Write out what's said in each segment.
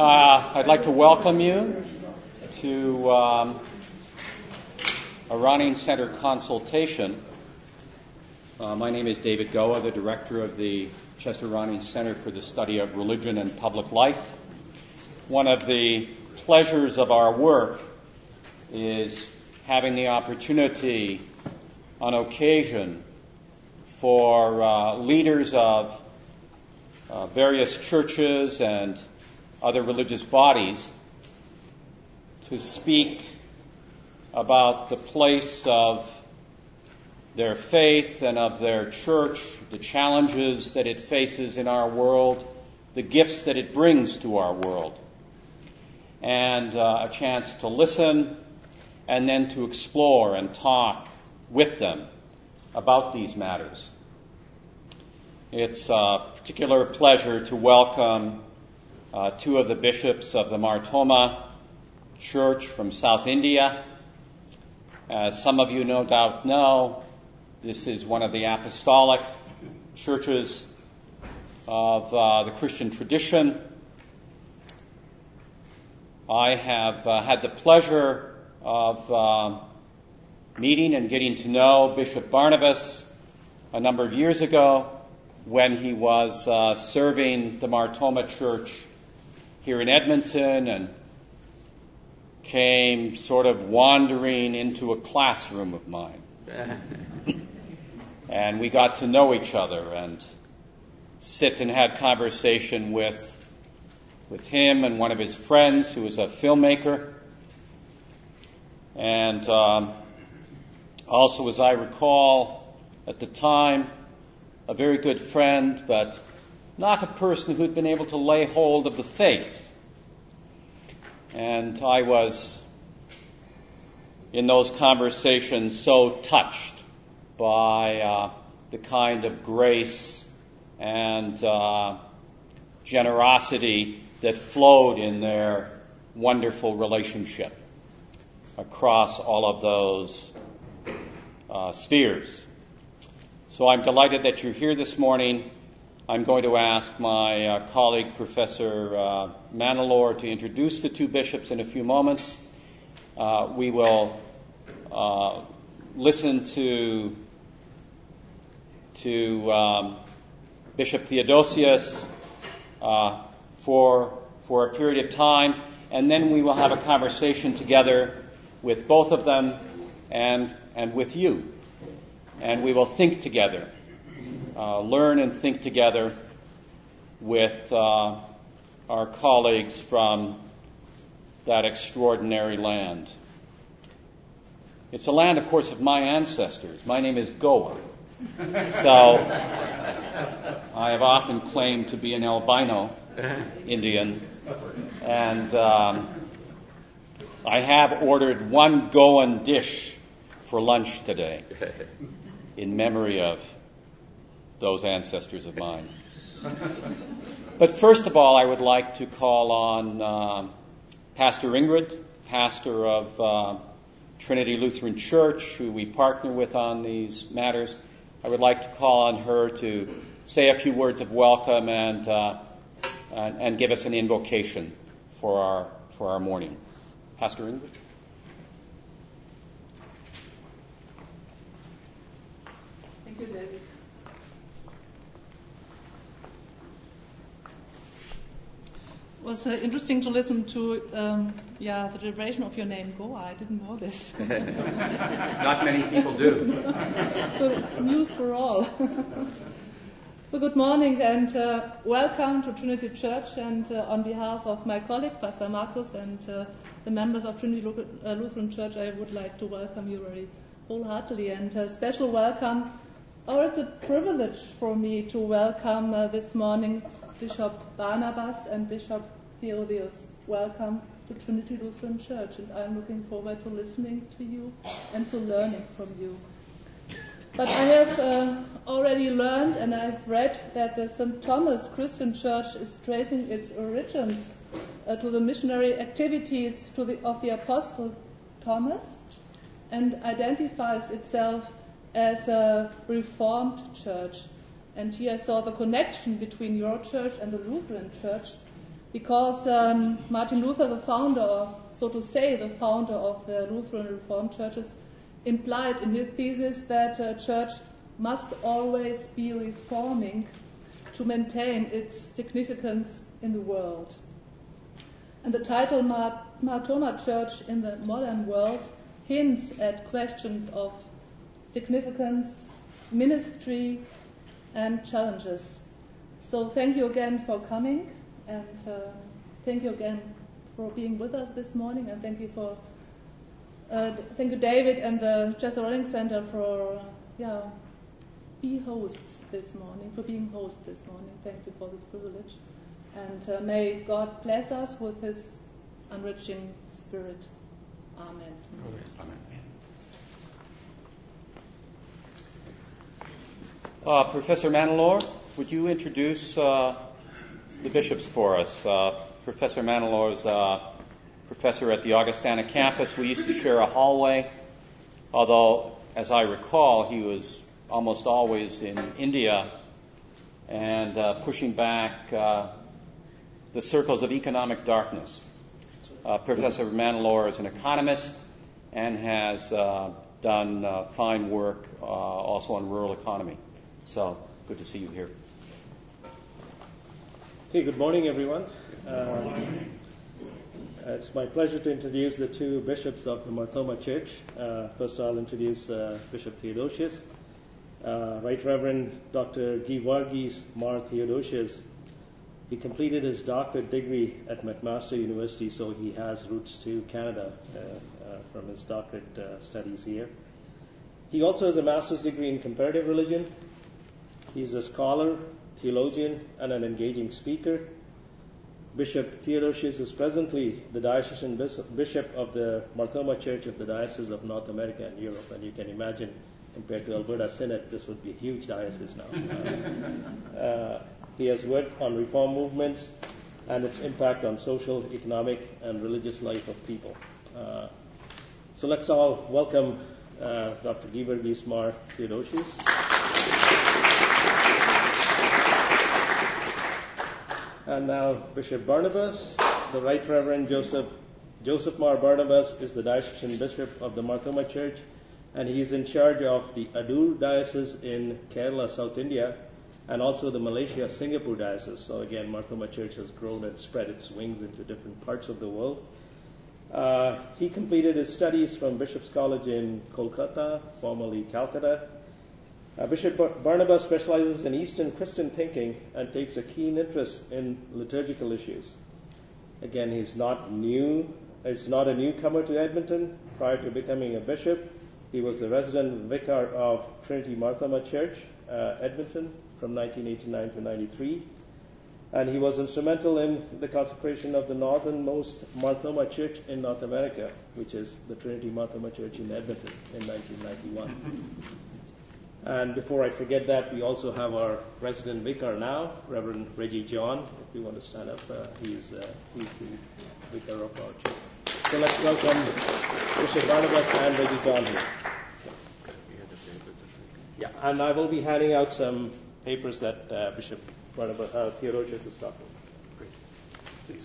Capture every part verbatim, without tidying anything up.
Uh, I'd like to welcome you to um, a Ronning Center consultation. Uh, my name is David Goa, the director of the Chester Ronning Center for the Study of Religion and Public Life. One of the pleasures of our work is having the opportunity on occasion for uh, leaders of uh, various churches and other religious bodies to speak about the place of their faith and of their church, the challenges that it faces in our world, the gifts that it brings to our world, and uh, a chance to listen and then to explore and talk with them about these matters. It's a particular pleasure to welcome uh, two of the bishops of the Mar Thoma Church from South India. As some of you no doubt know, this is one of the apostolic churches of uh, the Christian tradition. I have uh, had the pleasure of uh, meeting and getting to know Bishop Barnabas a number of years ago when he was uh, serving the Mar Thoma Church here in Edmonton and came sort of wandering into a classroom of mine. And we got to know each other and sit and have conversation with with him and one of his friends who was a filmmaker. And um, also, as I recall, at the time, a very good friend, but not a person who'd been able to lay hold of the faith. And I was, in those conversations, so touched by uh, the kind of grace and uh, generosity that flowed in their wonderful relationship across all of those uh, spheres. So I'm delighted that you're here this morning. I'm going to ask my uh, colleague, Professor uh, Manilor, to introduce the two bishops in a few moments. Uh, we will uh, listen to to um, Bishop Theodosius uh, for for a period of time, and then we will have a conversation together with both of them and and with you. And we will think together, uh, learn and think together with uh, our colleagues from that extraordinary land. It's a land, of course, of my ancestors. My name is Goa. So I have often claimed to be an albino Indian. And um, I have ordered one Goan dish for lunch today, in memory of those ancestors of mine. But first of all, I would like to call on uh, Pastor Ingrid, pastor of uh, Trinity Lutheran Church, who we partner with on these matters. I would like to call on her to say a few words of welcome and uh, and, and give us an invocation for our for our morning. Pastor Ingrid. Thank you, David. It was uh, interesting to listen to um, yeah, the derivation of your name, Goa. I didn't know this. Not many people do. So, news for all. So good morning and uh, welcome to Trinity Church, and uh, on behalf of my colleague, Pastor Markus, and uh, the members of Trinity Lutheran Church, I would like to welcome you very wholeheartedly, and a special welcome. Or it's a privilege for me to welcome uh, this morning Bishop Barnabas and Bishop Theodosius. Welcome to Trinity Lutheran Church, and I'm looking forward to listening to you and to learning from you. But I have uh, already learned and I've read that the Saint Thomas Christian Church is tracing its origins uh, to the missionary activities to the, of the Apostle Thomas, and identifies itself as a Reformed church. And here I saw the connection between your church and the Lutheran Church, because um, Martin Luther, the founder, so to say, the founder of the Lutheran Reformed churches, implied in his thesis that a church must always be reforming to maintain its significance in the world. And the title Mar, Mar Thoma Church in the Modern World hints at questions of significance, ministry, and challenges. So thank you again for coming, and uh, thank you again for being with us this morning, and thank you for uh, thank you, David, and the Chester Rolling Center for uh, yeah be hosts this morning, for being hosts this morning. Thank you for this privilege, and uh, may God bless us with His enriching Spirit. Amen. Amen. Uh, Professor Manilor, would you introduce uh, the bishops for us? Uh, Professor Manilor is a professor at the Augustana campus. We used to share a hallway, although, as I recall, he was almost always in India and uh, pushing back uh, the circles of economic darkness. Uh, Professor Manilor is an economist and has uh, done uh, fine work uh, also on rural economy. So, good to see you here. Hey, good morning, everyone. Uh, it's my pleasure to introduce the two bishops of the Mar Thoma Church. Uh, first, I'll introduce uh, Bishop Theodosius. Uh, Right Reverend Doctor Geevarghese Mar Theodosius. He completed his doctorate degree at McMaster University, so he has roots to Canada uh, uh, from his doctorate uh, studies here. He also has a master's degree in comparative religion. He's a scholar, theologian, and an engaging speaker. Bishop Theodosius is presently the diocesan bishop of the Mar Thoma Church of the Diocese of North America and Europe. And you can imagine, compared to Alberta Synod, this would be a huge diocese now. Uh, uh, he has worked on reform movements and its impact on social, economic, and religious life of people. Uh, so let's all welcome uh, Doctor Geevarghese Mar Theodosius. And now Bishop Barnabas, the Right Reverend Joseph Joseph Mar Barnabas is the diocesan bishop of the Mar Thoma Church, and he is in charge of the Adur Diocese in Kerala, South India, and also the Malaysia Singapore Diocese. So again, Mar Thoma Church has grown and spread its wings into different parts of the world. Uh, he completed his studies from Bishop's College in Kolkata, formerly Calcutta. Uh, Bishop Bar- Barnabas specializes in Eastern Christian thinking and takes a keen interest in liturgical issues. Again, he's not new. He's not a newcomer to Edmonton. Prior to becoming a bishop, he was the resident vicar of Trinity Mar Thoma Church, uh, Edmonton, from nineteen eighty-nine to ninety-three. And he was instrumental in the consecration of the northernmost Mar Thoma Church in North America, which is the Trinity Mar Thoma Church in Edmonton in nineteen ninety-one. And before I forget that, we also have our resident vicar now, Reverend Reggie John. If you want to stand up, uh, he's, uh, he's the vicar of our church. So let's welcome Bishop Barnabas and Reggie John here. Yeah, and I will be handing out some papers that uh, Bishop Barnabas, uh, Theodosius is talking. Great. Please.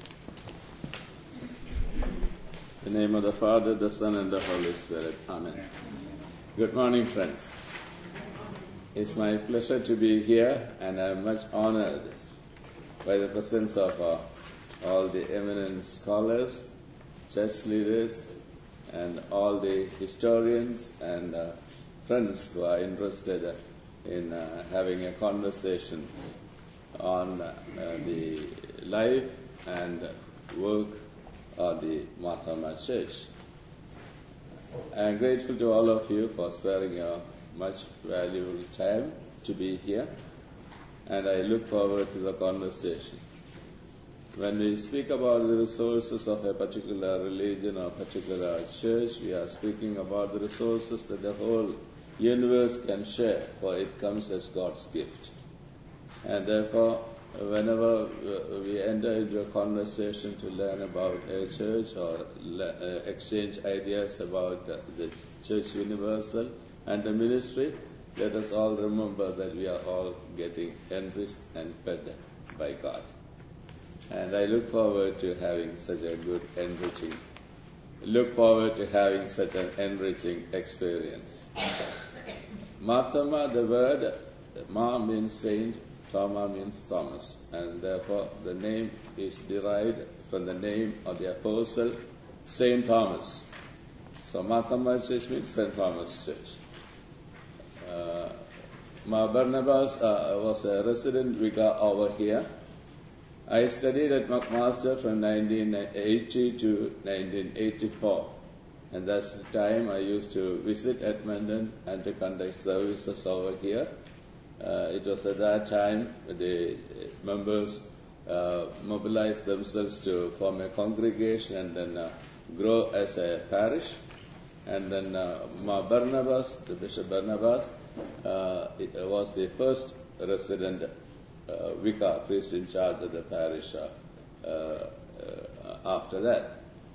In the name of the Father, the Son, and the Holy Spirit. Amen. Good morning, friends. It's my pleasure to be here, and I'm much honored by the presence of uh, all the eminent scholars, church leaders, and all the historians and uh, friends who are interested in uh, having a conversation on uh, the life and work of the Mar Thoma Church. I am grateful to all of you for sparing your much valuable time to be here, and I look forward to the conversation. When we speak about the resources of a particular religion or particular church, we are speaking about the resources that the whole universe can share, for it comes as God's gift. And therefore, whenever we enter into a conversation to learn about a church or exchange ideas about the church universal and the ministry, let us all remember that we are all getting enriched and fed by God. And I look forward to having such a good, enriching, look forward to having such an enriching experience. Marthoma, the word Ma means saint, Thoma means Thomas, and therefore the name is derived from the name of the apostle Saint Thomas. So Marthoma Church means Saint Thomas Church. Uh, Ma Barnabas uh, was a resident vicar over here. I studied at McMaster from nineteen eighty to nineteen eighty-four, and that's the time I used to visit Edmonton and to conduct services over here. Uh, it was at that time the members uh, mobilized themselves to form a congregation and then uh, grow as a parish. And then uh, Ma Barnabas, the Bishop Barnabas, uh, it was the first resident uh, vicar, priest in charge of the parish uh, uh, after that.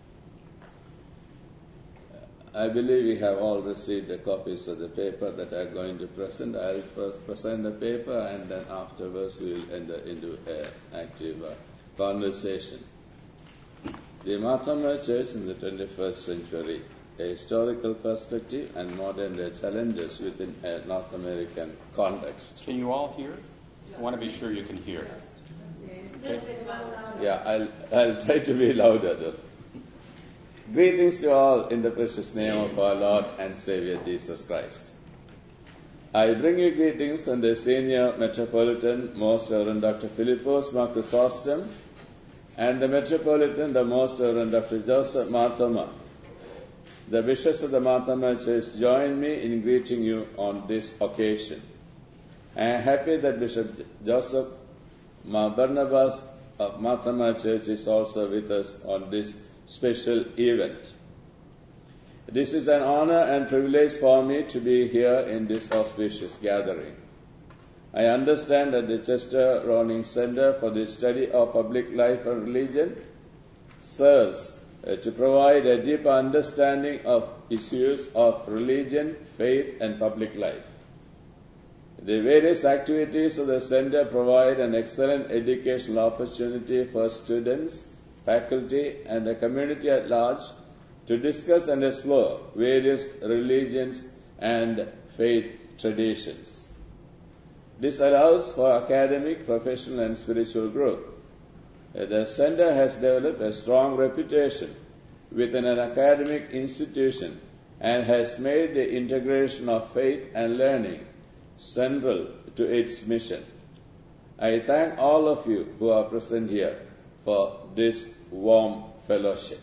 I believe we have all received the copies of the paper that I am going to present. I will present the paper and then afterwards we will enter into an active uh, conversation. The Marthoma Church in the twenty-first century, a historical perspective and modern day challenges within a North American context. Can you all hear? I want to be sure you can hear. Okay. Yeah, I'll, I'll try to be louder though. Greetings to all in the precious name of our Lord and Savior Jesus Christ. I bring you greetings from the Senior Metropolitan, Most Reverend Doctor Philippos Marcus Ostem, and the Metropolitan, the Most Reverend Doctor Joseph Marthoma. The bishops of the Marthoma Church join me in greeting you on this occasion. I am happy that Bishop Joseph Ma Barnabas of Marthoma Church is also with us on this special event. This is an honor and privilege for me to be here in this auspicious gathering. I understand that the Chester Ronning Center for the Study of Public Life and Religion serves uh, to provide a deeper understanding of issues of religion, faith, and public life. The various activities of the center provide an excellent educational opportunity for students, faculty, and the community at large to discuss and explore various religions and faith traditions. This allows for academic, professional, and spiritual growth. The center has developed a strong reputation within an academic institution and has made the integration of faith and learning central to its mission. I thank all of you who are present here for this warm fellowship.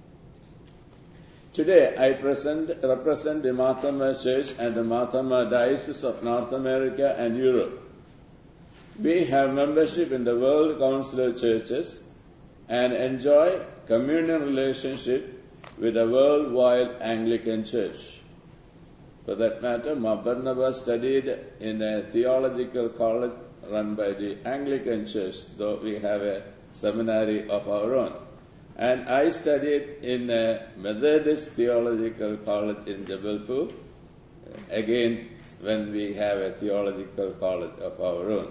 Today I present, represent the Marthoma Church and the Marthoma Diocese of North America and Europe. We have membership in the World Council of Churches and enjoy communion relationship with the worldwide Anglican Church. For that matter, Ma Barnabas studied in a theological college run by the Anglican Church, though we have a seminary of our own. And I studied in a Methodist theological college in Jabalpur, again when we have a theological college of our own.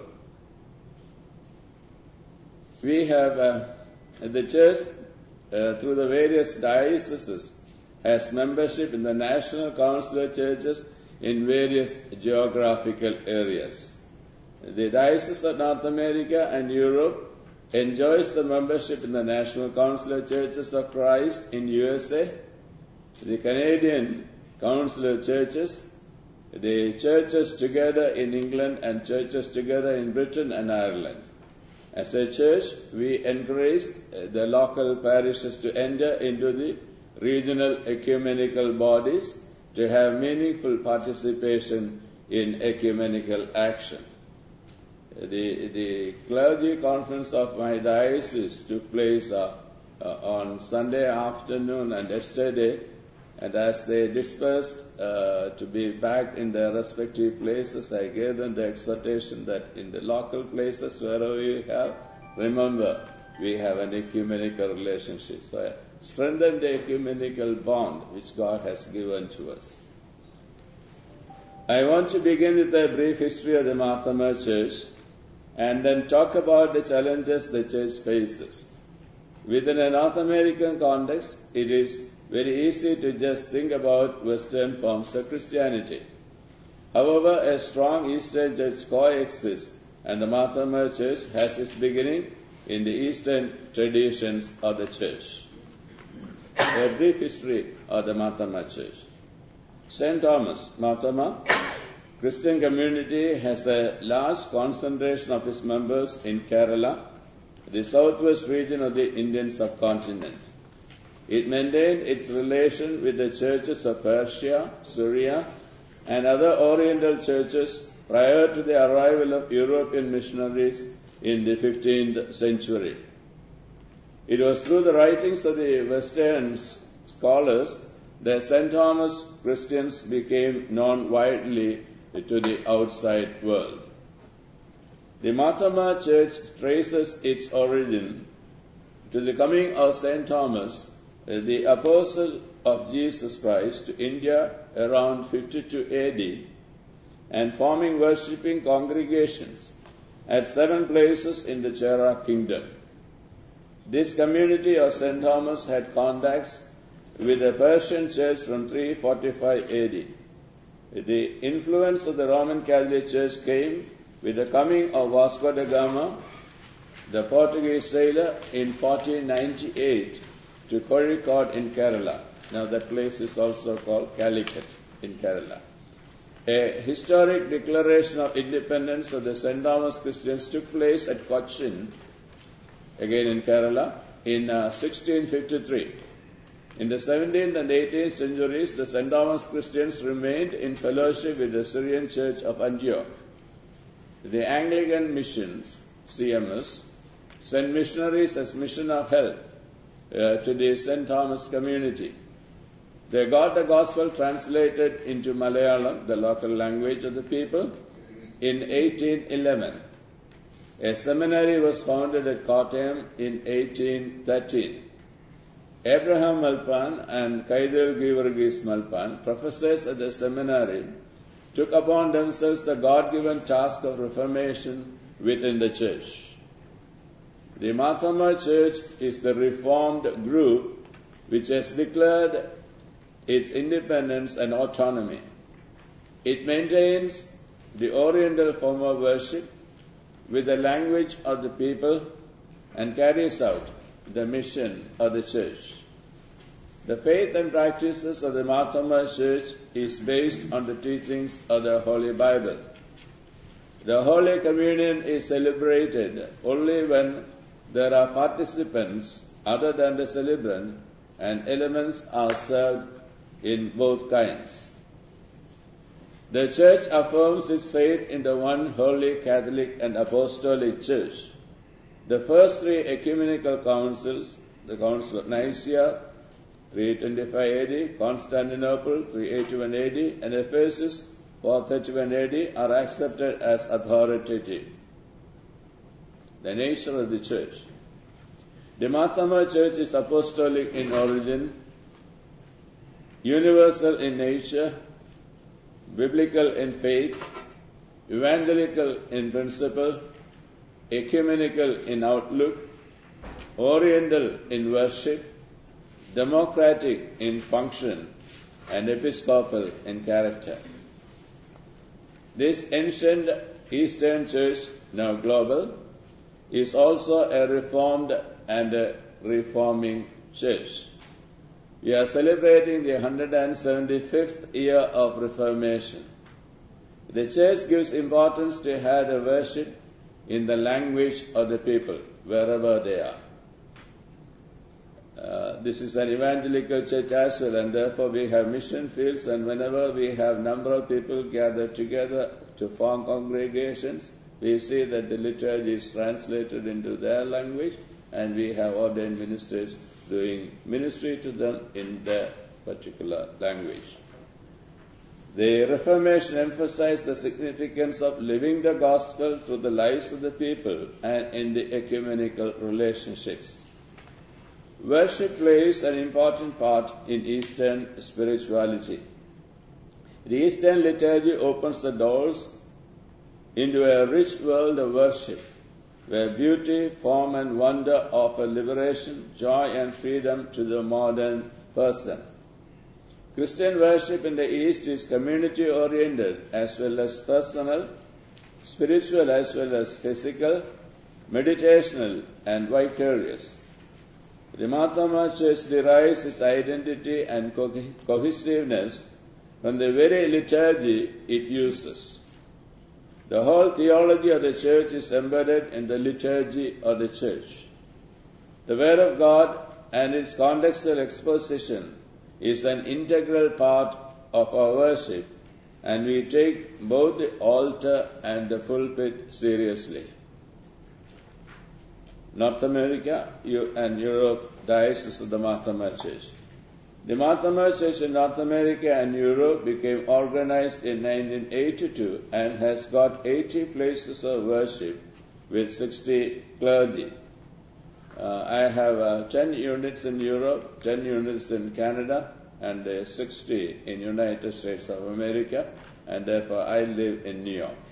We have, uh, the church uh, through the various dioceses has membership in the National Council of Churches in various geographical areas. The Diocese of North America and Europe enjoys the membership in the National Council of Churches of Christ in U S A, the Canadian Council of Churches, the churches together in England and churches together in Britain and Ireland. As a church, we encourage the local parishes to enter into the regional ecumenical bodies to have meaningful participation in ecumenical action. The, the clergy conference of my diocese took place uh, uh, on Sunday afternoon and yesterday, and as they dispersed uh, to be back in their respective places, I gave them the exhortation that in the local places wherever you have, remember we have an ecumenical relationship. So I strengthen the ecumenical bond which God has given to us. I want to begin with a brief history of the Marthoma Church. and then talk about the challenges the church faces. Within a North American context, it is very easy to just think about Western forms of Christianity. However, a strong Eastern church coexists, and the Martha Mary Church has its beginning in the Eastern traditions of the church. A brief history of the Martha Mary Church. Saint Thomas, Martha Mary Christian community has a large concentration of its members in Kerala, the southwest region of the Indian subcontinent. It maintained its relation with the churches of Persia, Syria, and other Oriental churches prior to the arrival of European missionaries in the fifteenth century. It was through the writings of the Western scholars that Saint Thomas Christians became known widely to the outside world. The Martha Mary Church traces its origin to the coming of Saint Thomas, the apostle of Jesus Christ, to India around fifty-two A D, and forming worshipping congregations at seven places in the Chera kingdom. This community of Saint Thomas had contacts with the Persian church from three forty-five A D. The influence of the Roman Catholic Church came with the coming of Vasco da Gama, the Portuguese sailor, in fourteen ninety-eight to Kozhikode in Kerala. Now that place is also called Calicut in Kerala. A historic declaration of independence of the Saint Thomas Christians took place at Cochin, again in Kerala, in uh, sixteen fifty-three. In the seventeenth and eighteenth centuries, the Saint Thomas Christians remained in fellowship with the Syrian Church of Antioch. The Anglican Missions, C M S, sent missionaries as mission of help uh, to the Saint Thomas community. They got the gospel translated into Malayalam, the local language of the people, in eighteen eleven. A seminary was founded at Kottayam in eighteen thirteen. Abraham Malpan and Kaidel Givargis Malpan, professors at the seminary, took upon themselves the God-given task of reformation within the church. The Martha Mary Church is the reformed group which has declared its independence and autonomy. It maintains the Oriental form of worship with the language of the people and carries out the mission of the church. The faith and practices of the Martha Mary Church is based on the teachings of the Holy Bible. The Holy Communion is celebrated only when there are participants other than the celebrant, and elements are served in both kinds. The Church affirms its faith in the one holy Catholic and Apostolic Church. The first three ecumenical councils, the Council of Nicaea, three twenty-five A D, Constantinople, three eighty-one A D, and Ephesus, four thirty-one A D, are accepted as authoritative. The nature of the Church. The Martha Mary Church is apostolic in origin, universal in nature, biblical in faith, evangelical in principle, ecumenical in outlook, oriental in worship, democratic in function, and episcopal in character. This ancient Eastern Church, now global, is also a reformed and a reforming church. We are celebrating the one hundred seventy-fifth year of Reformation. The church gives importance to have the worship in the language of the people, wherever they are. Uh, this is an evangelical church as well, and therefore we have mission fields, and whenever we have number of people gathered together to form congregations, we see that the liturgy is translated into their language, and we have ordained ministers doing ministry to them in their particular language. The Reformation emphasized the significance of living the gospel through the lives of the people and in the ecumenical relationships. Worship plays an important part in Eastern spirituality. The Eastern liturgy opens the doors into a rich world of worship, where beauty, form, and wonder offer liberation, joy, and freedom to the modern person. Christian worship in the East is community-oriented as well as personal, spiritual as well as physical, meditational, and vicarious. The Martha Church derives its identity and co- cohesiveness from the very liturgy it uses. The whole theology of the Church is embedded in the liturgy of the Church. The Word of God and its contextual exposition is an integral part of our worship, and we take both the altar and the pulpit seriously. North America and Europe Diocese of the Martha Church. The Martha Church in North America and Europe became organized in nineteen eighty-two and has got eighty places of worship with sixty clergy. Uh, I have uh, ten units in Europe, ten units in Canada, and uh, sixty in United States of America, and therefore I live in New York.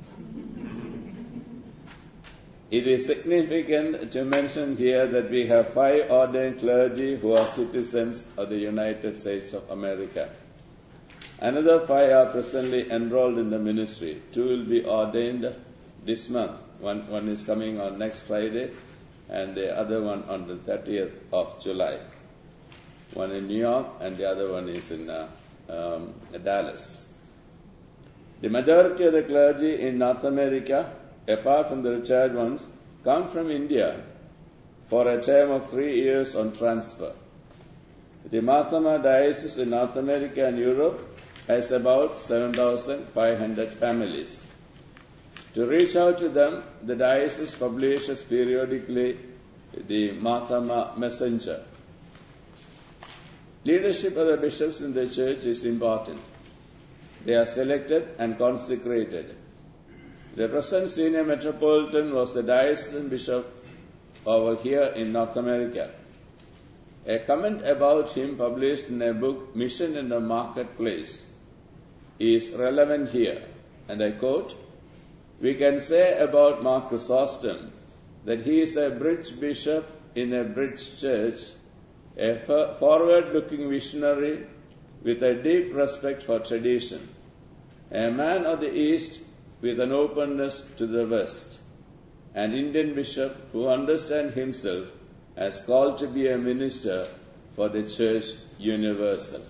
It is significant to mention here that we have five ordained clergy who are citizens of the United States of America. Another five are presently enrolled in the ministry. Two will be ordained this month. One, one is coming on next Friday, and the other one on the thirtieth of July. One in New York, and the other one is in uh, um, Dallas. The majority of the clergy in North America, apart from the retired ones, come from India for a term of three years on transfer. The Martha Diocese in North America and Europe has about seven thousand five hundred families. To reach out to them, the diocese publishes periodically the Martha Messenger. Leadership of the bishops in the church is important. They are selected and consecrated. The present senior metropolitan was the diocesan bishop over here in North America. A comment about him published in a book, Mission in the Marketplace, is relevant here, and I quote, "We can say about Mark Chrysostom that he is a bridge bishop in a bridge church, a forward-looking visionary with a deep respect for tradition, a man of the East with an openness to the West, an Indian bishop who understands himself as called to be a minister for the Church universal."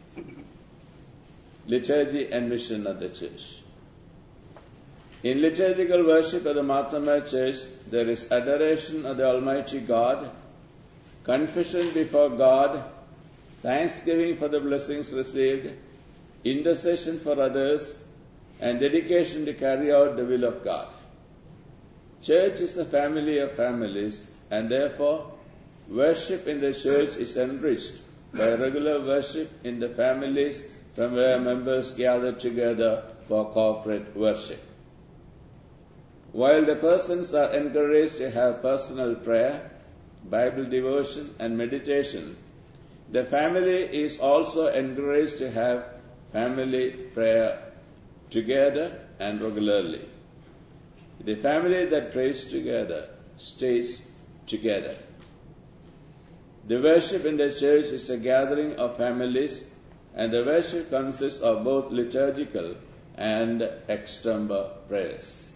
Liturgy and mission of the Church. In liturgical worship of the Martha Church, there is adoration of the Almighty God, confession before God, thanksgiving for the blessings received, intercession for others, and dedication to carry out the will of God. Church is the family of families, and therefore worship in the church is enriched by regular worship in the families from where members gather together for corporate worship. While the persons are encouraged to have personal prayer, Bible devotion, and meditation, the family is also encouraged to have family prayer together and regularly. The family that prays together stays together. The worship in the church is a gathering of families, and the worship consists of both liturgical and extempore prayers.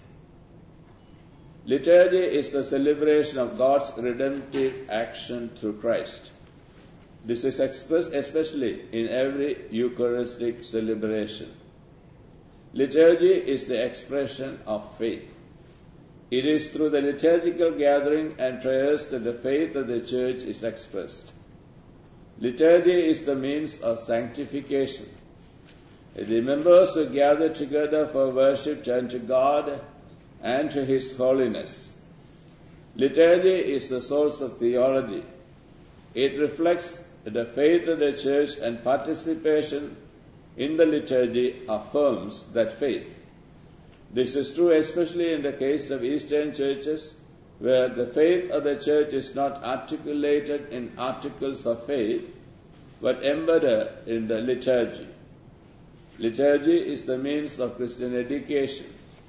Liturgy is the celebration of God's redemptive action through Christ. This is expressed especially in every Eucharistic celebration. Liturgy is the expression of faith. It is through the liturgical gathering and prayers that the faith of the church is expressed. Liturgy is the means of sanctification. The members who gather together for worship turn to God and to His holiness. Liturgy is the source of theology. It reflects the faith of the church, and participation in the liturgy affirms that faith. This is true especially in the case of Eastern churches, where the faith of the church is not articulated in articles of faith, but embedded in the liturgy. Liturgy is the means of Christian education.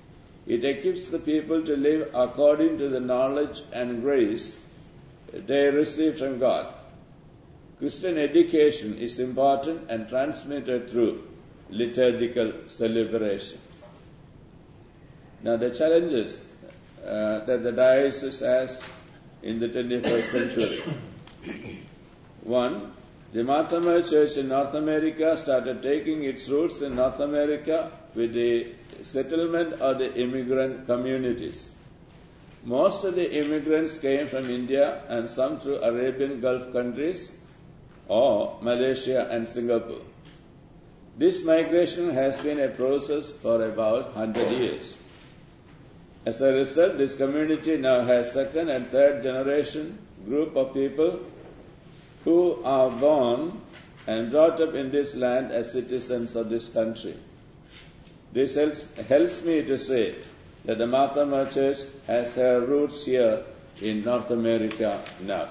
It equips the people to live according to the knowledge and grace they receive from God. Christian education is important and transmitted through liturgical celebration. Now, the challenges uh, that the diocese has in the twenty-first century. One, the Martha Mary Church in North America started taking its roots in North America with the settlement of the immigrant communities. Most of the immigrants came from India and some through Arabian Gulf countries or Malaysia and Singapore. This migration has been a process for about one hundred years. As a result, this community now has second and third generation group of people who are born and brought up in this land as citizens of this country. This helps, helps me to say that the Martha Mary Church has her roots here in North America now.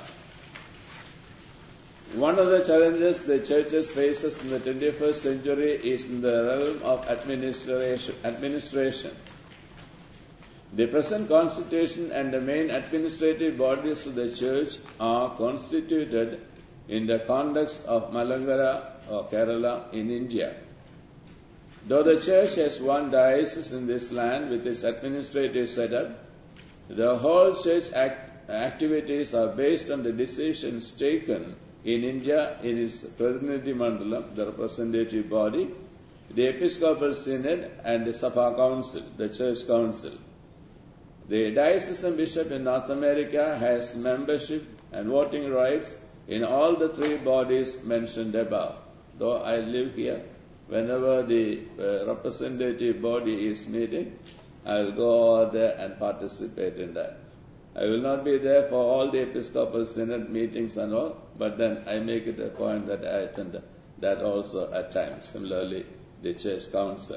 One of the challenges the churches faces in the twenty-first century is in the realm of administration. administration. The present constitution and the main administrative bodies of the church are constituted in the context of Malankara or Kerala in India. Though the church has one diocese in this land with its administrative setup, the whole church act- activities are based on the decisions taken in India in its Pradinidhi Mandalam, the representative body, the Episcopal Synod and the Sabha Council, the Church Council. The diocesan bishop in North America has membership and voting rights in all the three bodies mentioned above. Though I live here, whenever the uh, representative body is meeting, I will go over there and participate in that. I will not be there for all the Episcopal Synod meetings and all, but then I make it a point that I attend that also at times. Similarly, the Church Council.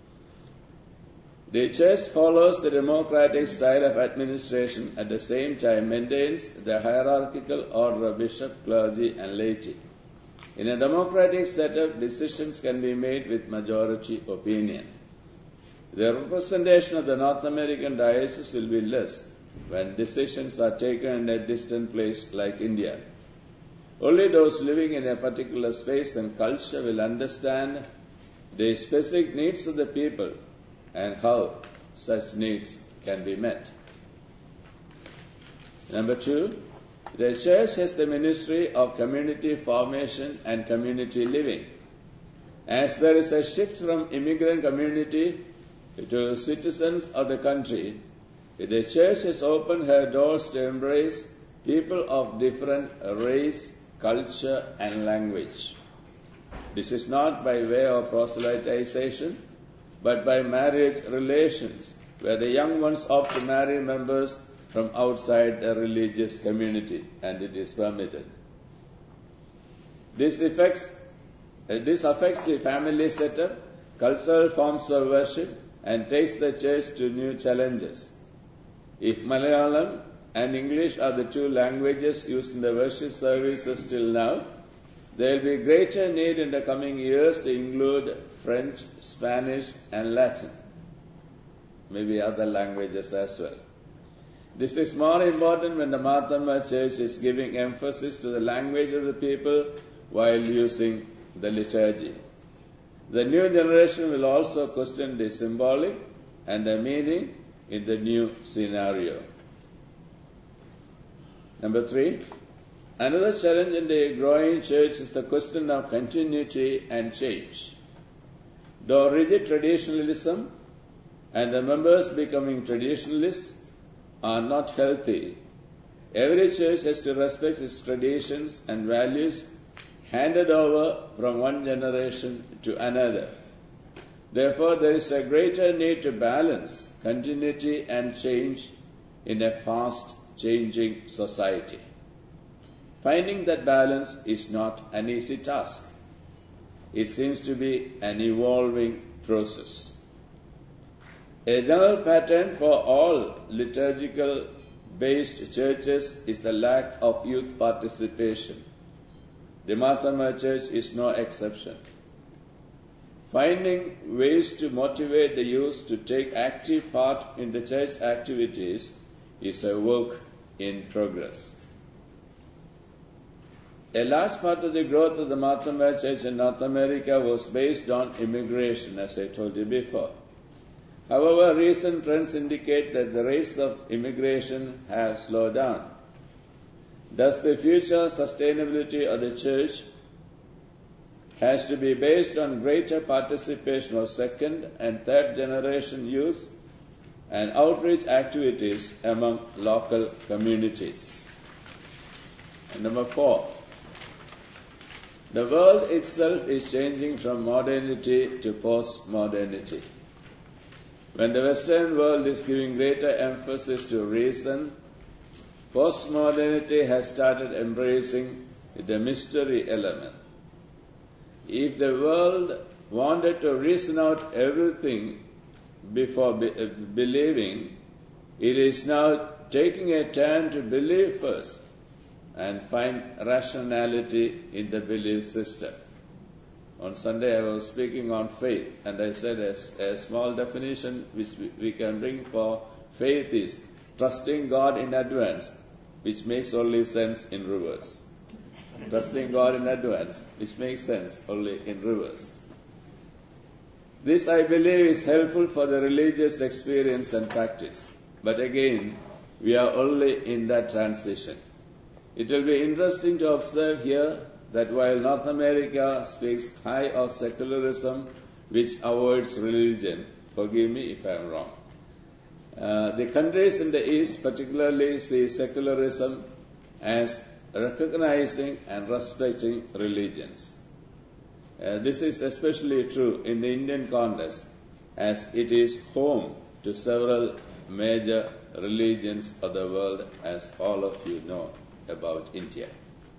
The Church follows the democratic style of administration, at the same time maintains the hierarchical order of bishop, clergy and laity. In a democratic setup, decisions can be made with majority opinion. The representation of the North American diocese will be less when decisions are taken in a distant place like India. Only those living in a particular space and culture will understand the specific needs of the people and how such needs can be met. Number two, the church has the ministry of community formation and community living. As there is a shift from immigrant community to citizens of the country, the church has opened her doors to embrace people of different race, culture and language. This is not by way of proselytization, but by marriage relations, where the young ones opt to marry members from outside the religious community, and it is permitted. This affects, uh, this affects the family setup, cultural forms of worship, and takes the church to new challenges. If Malayalam and English are the two languages used in the worship services till now, there will be greater need in the coming years to include French, Spanish and Latin, maybe other languages as well. This is more important when the Martha Mary Church is giving emphasis to the language of the people while using the liturgy. The new generation will also question the symbolic and the meaning in the new scenario. Number three, another challenge in the growing church is the question of continuity and change. Though rigid traditionalism and the members becoming traditionalists are not healthy, every church has to respect its traditions and values handed over from one generation to another. Therefore, there is a greater need to balance continuity and change in a fast-changing society. Finding that balance is not an easy task. It seems to be an evolving process. A general pattern for all liturgical-based churches is the lack of youth participation. The Martha Mary Church is no exception. finding ways to motivate the youth to take active part in the church activities is a work in progress. A large part of the growth of the Martha Mary Church in North America was based on immigration, as I told you before. However, recent trends indicate that the rates of immigration have slowed down. Thus, the future sustainability of the church has to be based on greater participation of second and third generation youth and outreach activities among local communities. And number four, the world itself is changing from modernity to post-modernity. When the Western world is giving greater emphasis to reason, post-modernity has started embracing the mystery element. If the world wanted to reason out everything before be, uh, believing, it is now taking a turn to believe first and find rationality in the belief system. On Sunday I was speaking on faith, and I said a, a small definition which we, we can bring for faith is trusting God in advance, which makes only sense in reverse. Trusting God in advance, which makes sense only in reverse. This, I believe, is helpful for the religious experience and practice. But again, we are only in that transition. It will be interesting to observe here that while North America speaks high of secularism, which avoids religion, forgive me if I am wrong, uh, the countries in the East particularly see secularism as recognizing and respecting religions. Uh, this is especially true in the Indian context, as it is home to several major religions of the world, as all of you know about India.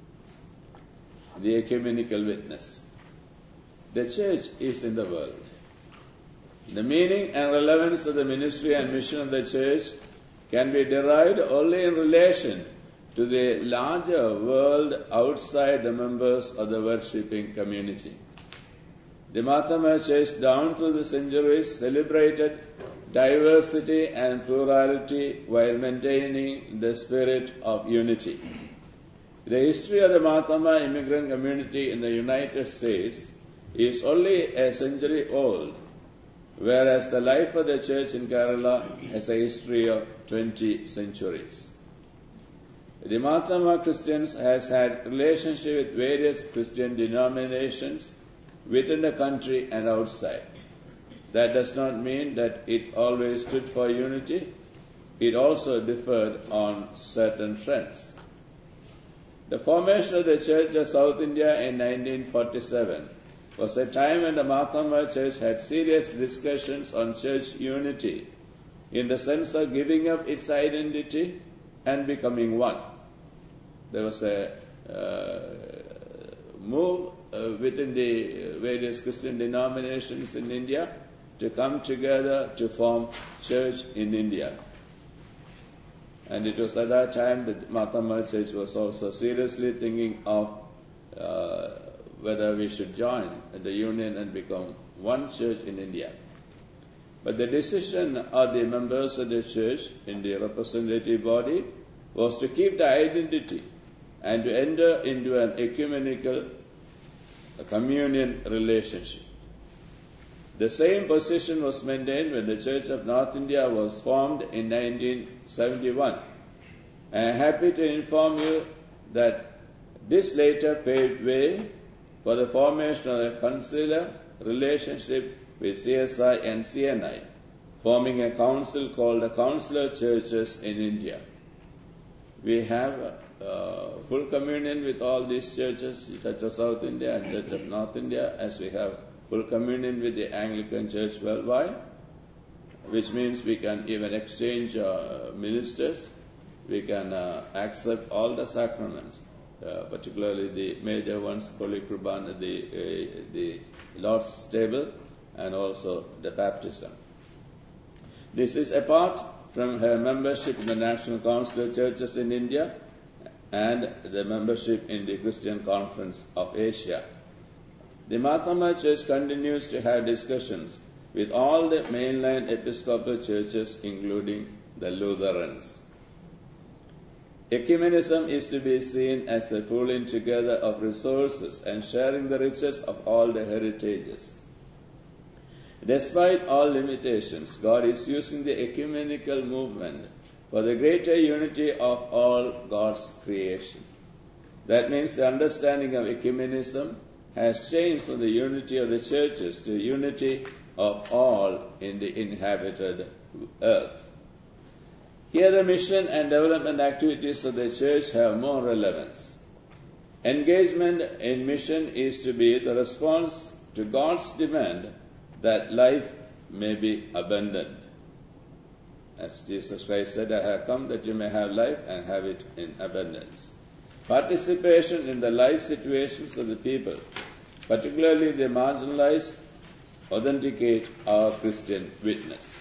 The ecumenical witness. The church is in the world. The meaning and relevance of the ministry and mission of the church can be derived only in relation to the larger world outside the members of the worshipping community. The Martha Mary Church down through the centuries celebrated diversity and plurality while maintaining the spirit of unity. The history of the Martha Mary immigrant community in the United States is only a century old, whereas the life of the church in Kerala has a history of twenty centuries. The Martha Mary Christians has had relationship with various Christian denominations within the country and outside. That does not mean that it always stood for unity. It also differed on certain fronts. The formation of the Church of South India in nineteen forty-seven was a time when the Martha Mary Church had serious discussions on church unity in the sense of giving up its identity and becoming one. There was a uh, move uh, within the various Christian denominations in India to come together to form church in India. And it was at that time that Martha Mary Church was also seriously thinking of uh, whether we should join the union and become one church in India. But the decision of the members of the church in the representative body was to keep the identity and to enter into an ecumenical communion relationship. The same position was maintained when the Church of North India was formed in nineteen seventy-one. I am happy to inform you that this later paved way for the formation of a consular relationship with C S I and C N I, forming a council called the Council of Churches in India. We have uh, full communion with all these churches, Church of South India and Church of North India, as we have full communion with the Anglican Church worldwide, which means we can even exchange uh, ministers, we can uh, accept all the sacraments, uh, particularly the major ones, Holy Kurbana, the, uh, the Lord's table, and also the baptism. This is apart from her membership in the National Council of Churches in India and the membership in the Christian Conference of Asia. the Marthoma Church continues to have discussions with all the mainline Episcopal churches, including the Lutherans. Ecumenism is to be seen as the pooling together of resources and sharing the riches of all the heritages. Despite all limitations, God is using the ecumenical movement for the greater unity of all God's creation. That means the understanding of ecumenism has changed from the unity of the churches to unity of all in the inhabited earth. Here the mission and development activities of the church have more relevance. Engagement in mission is to be the response to God's demand that life may be abundant. As Jesus Christ said, I have come that you may have life and have it in abundance. Participation in the life situations of the people, particularly the marginalized, authenticate our Christian witness.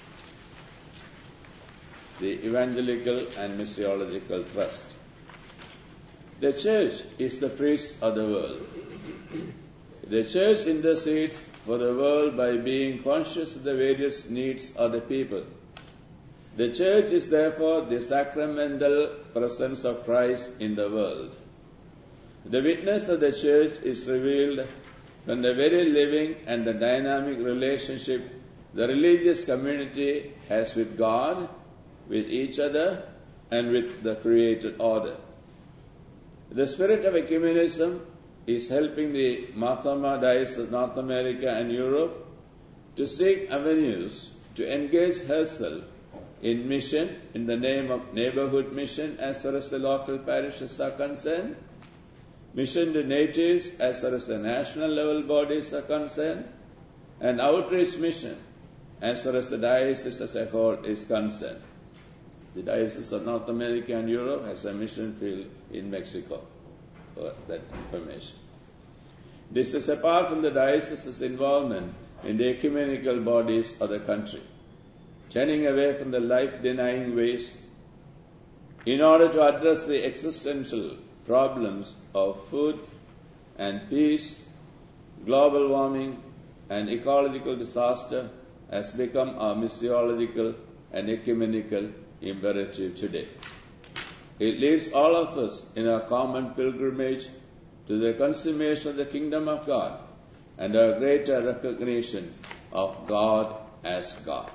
The evangelical and missiological thrust. The church is the priest of the world. The church intercedes for the world by being conscious of the various needs of the people. The church is therefore the sacramental presence of Christ in the world. The witness of the church is revealed from the very living and the dynamic relationship the religious community has with God, with each other, and with the created order. The spirit of ecumenism is helping the Marthoma Diocese of North America and Europe to seek avenues to engage herself in mission in the name of neighborhood mission as far as the local parishes are concerned, mission to natives as far as the national level bodies are concerned, and outreach mission as far as the diocese as a whole is concerned. The Diocese of North America and Europe has a mission field in Mexico for that information. This is apart from the diocese's involvement in the ecumenical bodies of the country, turning away from the life-denying ways in order to address the existential problems of food and peace, global warming, and ecological disaster has become our missiological and ecumenical imperative today. It leads all of us in our common pilgrimage to the consummation of the kingdom of God and our greater recognition of God as God.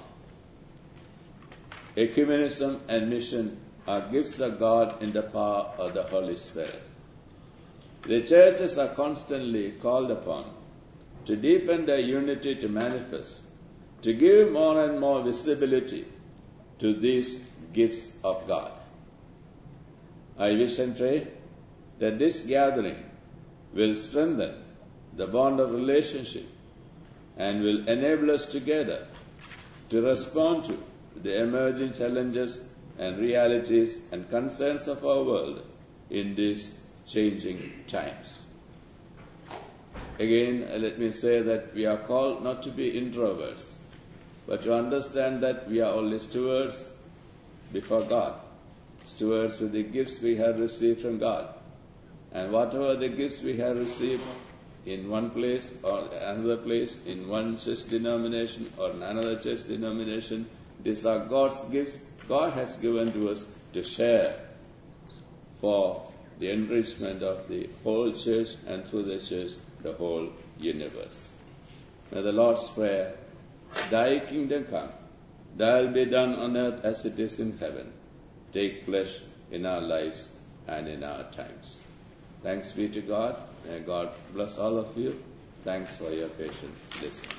Ecumenism and mission are gifts of God in the power of the Holy Spirit. The churches are constantly called upon to deepen their unity to manifest, to give more and more visibility to these gifts of God. I wish and pray that this gathering will strengthen the bond of relationship and will enable us together to respond to the emerging challenges and realities and concerns of our world in these changing times. Again, let me say that we are called not to be introverts, but to understand that we are only stewards before God, stewards with the gifts we have received from God. And whatever the gifts we have received in one place or another place, in one church denomination or another church denomination, these are God's gifts God has given to us to share for the enrichment of the whole church and through the church, the whole universe. May the Lord's Prayer, Thy kingdom come, Thy will be done on earth as it is in heaven, take flesh in our lives and in our times. Thanks be to God. May God bless all of you. Thanks for your patient listening.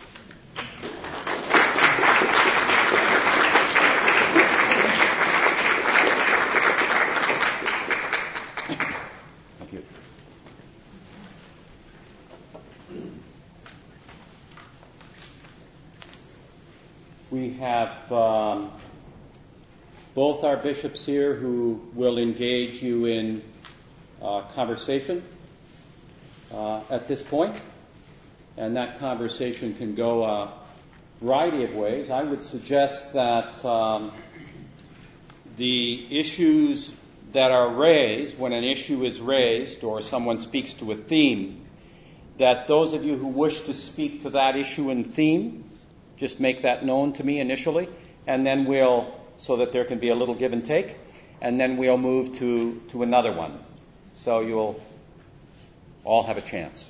Thank you. We have um, both our bishops here who will engage you in uh, conversation uh, at this point, and that conversation can go a variety of ways. I would suggest that um, the issues that are raised, when an issue is raised or someone speaks to a theme, that those of you who wish to speak to that issue and theme, just make that known to me initially, and then we'll, so that there can be a little give and take, and then we'll move to, to another one. So you'll all have a chance.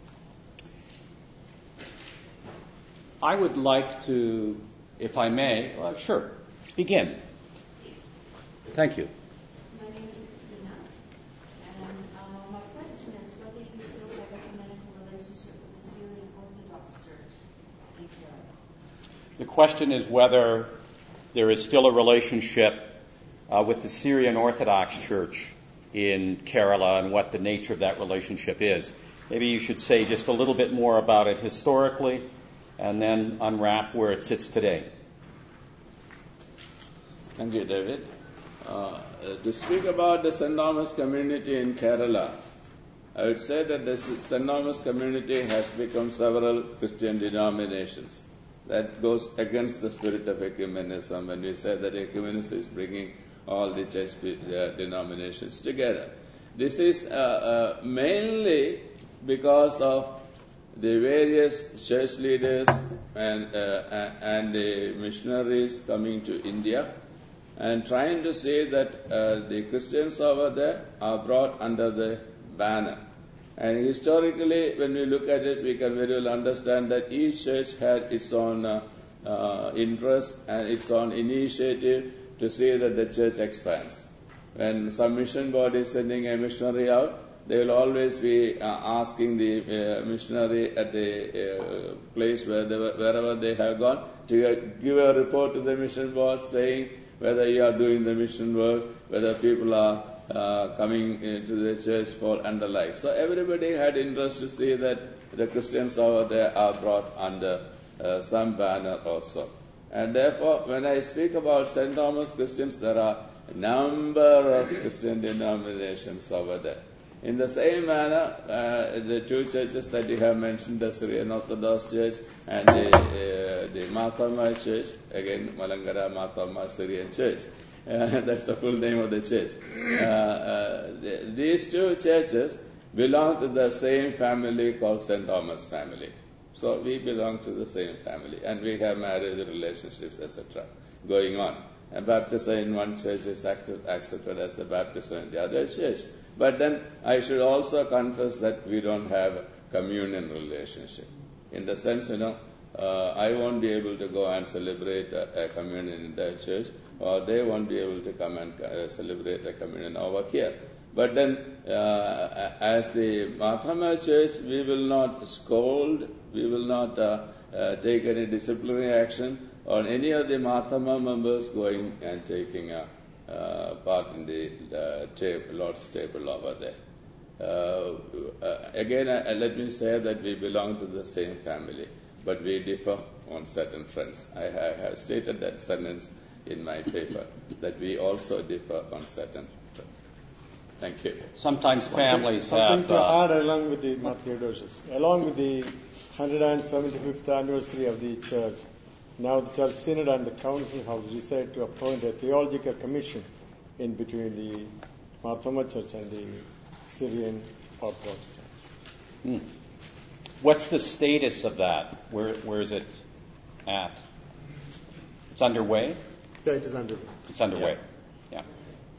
I would like to, if I may, well, sure, begin. Thank you. My name is Christina, and uh, my question is whether you still have a ecumenical relationship with the Syrian Orthodox Church in Kerala. The question is whether there is still a relationship uh, with the Syrian Orthodox Church in Kerala and what the nature of that relationship is. Maybe you should say just a little bit more about it historically and then unwrap where it sits today. Thank you, David. Uh, to speak about the Saint Thomas community in Kerala, I would say that the Saint Thomas community has become several Christian denominations. That goes against the spirit of ecumenism when we say that ecumenism is bringing all the church uh, denominations together. This is uh, uh, mainly because of the various church leaders and, uh, and the missionaries coming to India and trying to say that uh, the Christians over there are brought under the banner. And historically, when we look at it, we can very well understand that each church had its own uh, uh, interest and its own initiative to see that the church expands. When some mission board is sending a missionary out, they will always be uh, asking the uh, missionary at the uh, place where they, wherever they have gone to uh, give a report to the mission board saying whether you are doing the mission work, whether people are uh, coming into the church for and the like. So everybody had interest to see that the Christians over there are brought under uh, some banner also. And therefore, when I speak about Saint Thomas Christians, there are a number of Christian denominations over there. In the same manner, uh, the two churches that you have mentioned, the Syrian Orthodox Church and the, uh, the Marthoma Church, again, Malangara Marthoma Syrian Church. Uh, that's the full name of the church. Uh, uh, the, these two churches belong to the same family called Saint Thomas family. So we belong to the same family, and we have marriage relationships, et cetera, going on. And baptism in one church is acted, accepted as the baptism in the other church. But then I should also confess that we don't have a communion relationship. In the sense, you know, uh, I won't be able to go and celebrate a, a communion in their church, or they won't be able to come and uh, celebrate a communion over here. But then, uh, as the Marthoma Church, we will not scold, we will not uh, uh, take any disciplinary action on any of the Marthoma members going and taking a uh, part in the uh, table, Lord's table over there. Uh, uh, again, uh, let me say that we belong to the same family, but we differ on certain fronts. I, I have stated that sentence in my paper, that we also differ on certain fronts. Thank you. Sometimes families something, have... Something to uh, add along with the Theodosius. Along with the one hundred seventy-fifth anniversary of the church, now the Church Synod and the Council House decided to appoint a theological commission in between the Marthoma Church and the Syrian Orthodox Church. Hmm. What's the status of that? Where Where is it at? It's underway? Yeah, it is underway. It's underway. Yeah. yeah.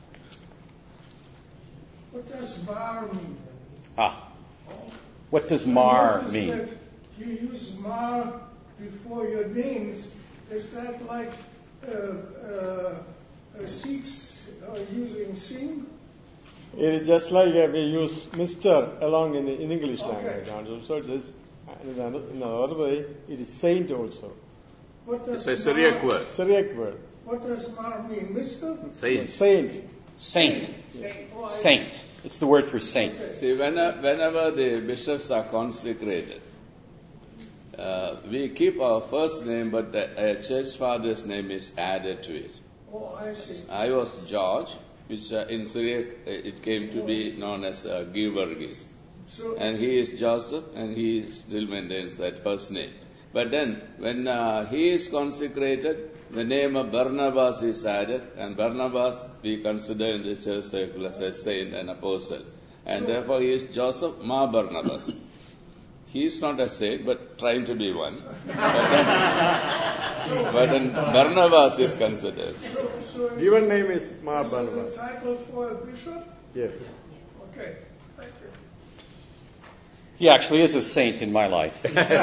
What does mar mean? Ah. What does mar I mean? That you use mar before your names. Is that like uh, uh, uh, Sikhs are using Singh? It is just like uh, we use Mister along in, in English Okay. language. So it is, in another way, it is saint also. What does It's a mar- Syriac word. Syriac word. What does mar mean? Mister? Saint. Saint. Saint. Oh, I- Saint. It's the word for saint. Okay. See, whenever, whenever the bishops are consecrated, uh, we keep our first name, but the, a church father's name is added to it. Oh, I see. I was George, which uh, in Syriac uh, it came to be known as uh, Georgis. So, And he is Joseph, and he still maintains that first name. But then, when uh, he is consecrated, the name of Barnabas is added, and Barnabas we consider in the church circle as a saint and apostle. And So- therefore he is Joseph Ma Barnabas. He is not a saint, but trying to be one. But then, but then Barnabas is considered. So, so is, Given name is Mar is it Barnabas. the title for a bishop? Yes. Okay, thank you. He actually is a saint in my life.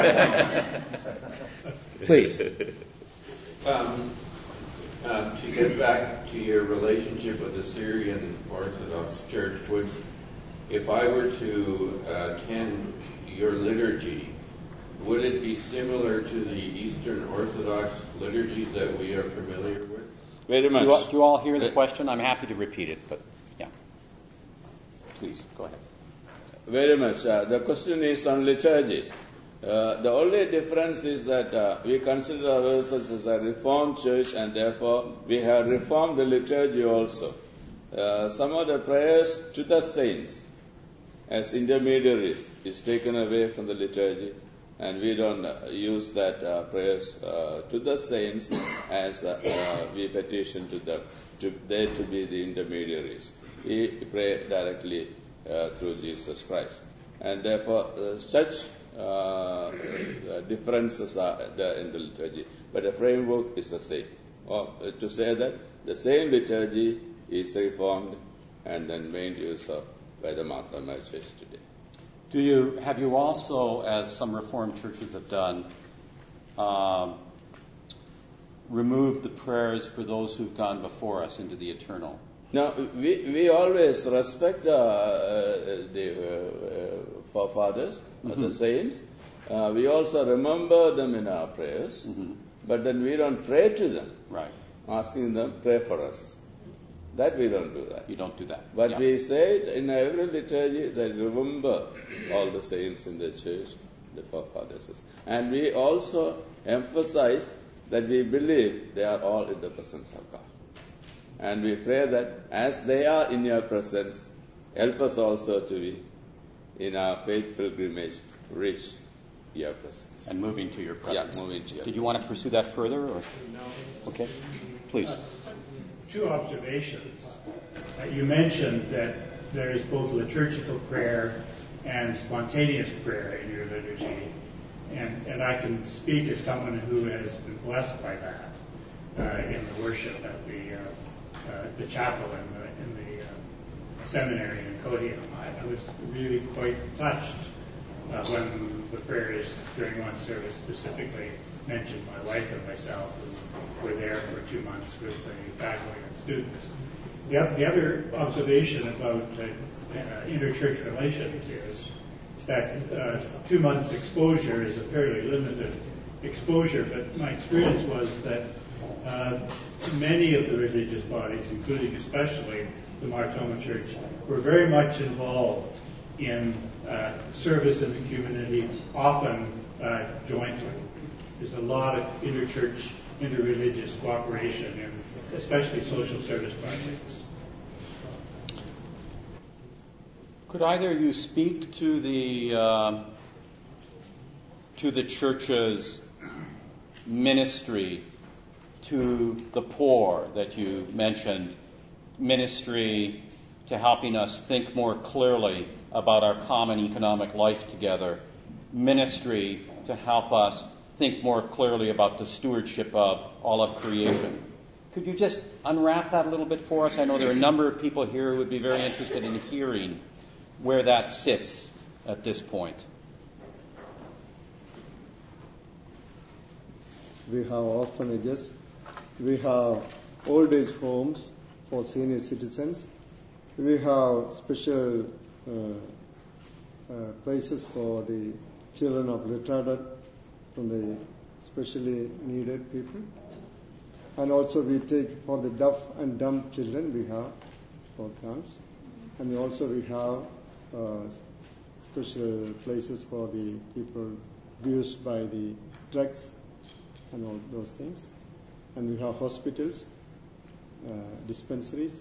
Please. Um, uh, to get back to your relationship with the Syrian Orthodox Church, would, if I were to uh, attend your liturgy, would it be similar to the Eastern Orthodox liturgies that we are familiar with? Very much. Do you, all, do you all hear the question? I'm happy to repeat it, but yeah. Please, go ahead. Very much. Uh, the question is on liturgy. Uh, the only difference is that uh, we consider ourselves as a Reformed church, and therefore we have reformed the liturgy also. Uh, some of the prayers to the saints as intermediaries is taken away from the liturgy, and we don't uh, use that uh, prayers uh, to the saints as uh, uh, we petition to them, to they to be the intermediaries. We pray directly uh, through Jesus Christ, and therefore uh, such uh, uh, differences are there in the liturgy, but the framework is the same. Or uh, to say that the same liturgy is reformed and then made use of by the Martha Church today. Do you have you also, as some Reformed churches have done, um, removed the prayers for those who've gone before us into the eternal? Now, we, we always respect uh, uh, the uh, forefathers, mm-hmm. the saints. Uh, we also remember them in our prayers, mm-hmm. but then we don't pray to them, right? Asking them, pray for us. That we don't do that. You don't do that. But yeah. we say in every liturgy that remember all the saints in the church, the forefathers. And we also emphasize that we believe they are all in the presence of God. And we pray that as they are in your presence, help us also to be in our faith pilgrimage, reach your presence. And moving to your presence. Yeah, moving to your Did you presence. want to pursue that further? Or? No. Okay. Please. Uh, two observations. Uh, you mentioned that there is both liturgical prayer and spontaneous prayer in your liturgy. And, and I can speak as someone who has been blessed by that uh, in the worship at the uh, uh, the chapel in the, in the uh, seminary in Codium. I, I was really quite touched uh, when the prayers during one service specifically mentioned my wife and myself, who were there for two months with the faculty and students. The, the other observation about uh, uh, interchurch relations is that uh, two months exposure is a fairly limited exposure, but my experience was that uh, many of the religious bodies, including especially the Mar Thoma Church, were very much involved in uh, service in the community, often uh, jointly. There's a lot of interchurch, interreligious cooperation, in especially social service projects. Could either of you speak to the um, to the church's ministry to the poor that you mentioned, ministry to helping us think more clearly about our common economic life together, ministry to help us think more clearly about the stewardship of all of creation? Could you just unwrap that a little bit for us? I know there are a number of people here who would be very interested in hearing where that sits at this point. We have orphanages. We have old age homes for senior citizens. We have special uh, uh, places for the children of retarded from the specially needed people. And also we take for the deaf and dumb children, we have programs. And also we have uh, special places for the people abused by the drugs and all those things. And we have hospitals, uh, dispensaries.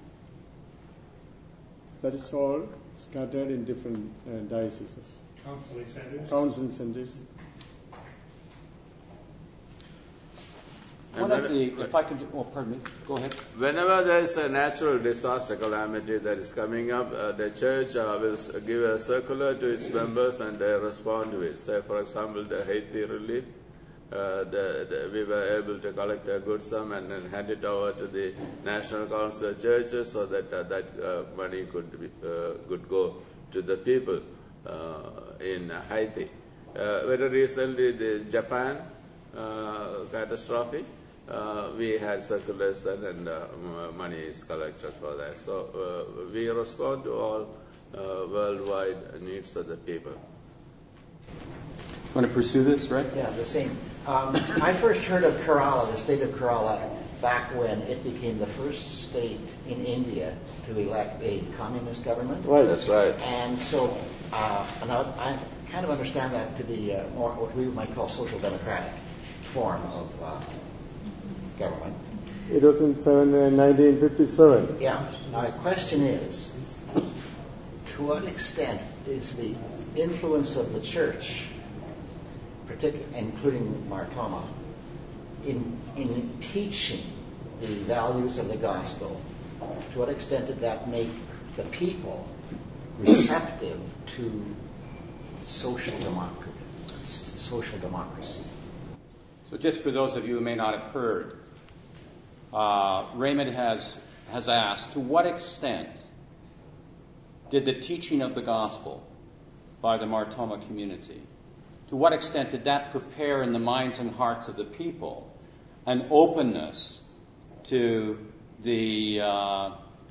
That is all scattered in different uh, dioceses. Counseling centers? Counseling centers. One of the, if I could, oh, pardon me, go ahead. Whenever there is a natural disaster calamity that is coming up, uh, the church uh, will give a circular to its members and they respond to it. Say, for example, the Haiti relief, uh, the, the, we were able to collect a good sum and then hand it over to the National Council of Churches so that uh, that uh, money could be, uh, could go to the people uh, in Haiti. Uh, very recently, the Japan uh, catastrophe. Uh, we had circulars and uh, money is collected for that. So uh, we respond to all uh, worldwide needs of the people. Want to pursue this, right? Yeah, the same. Um, I first heard of Kerala, the state of Kerala, back when it became the first state in India to elect a communist government. Right, that's right. And so uh, and I, I kind of understand that to be uh, more what we might call social democratic form of uh, government. It was in nineteen fifty-seven. Yeah. My question is, to what extent is the influence of the church, particularly including Mar Thoma, in in teaching the values of the gospel? To what extent did that make the people receptive to social democracy? Social democracy. So, just for those of you who may not have heard, uh, Raymond has has asked, to what extent did the teaching of the gospel by the Mar Thoma community, to what extent did that prepare in the minds and hearts of the people an openness to the uh,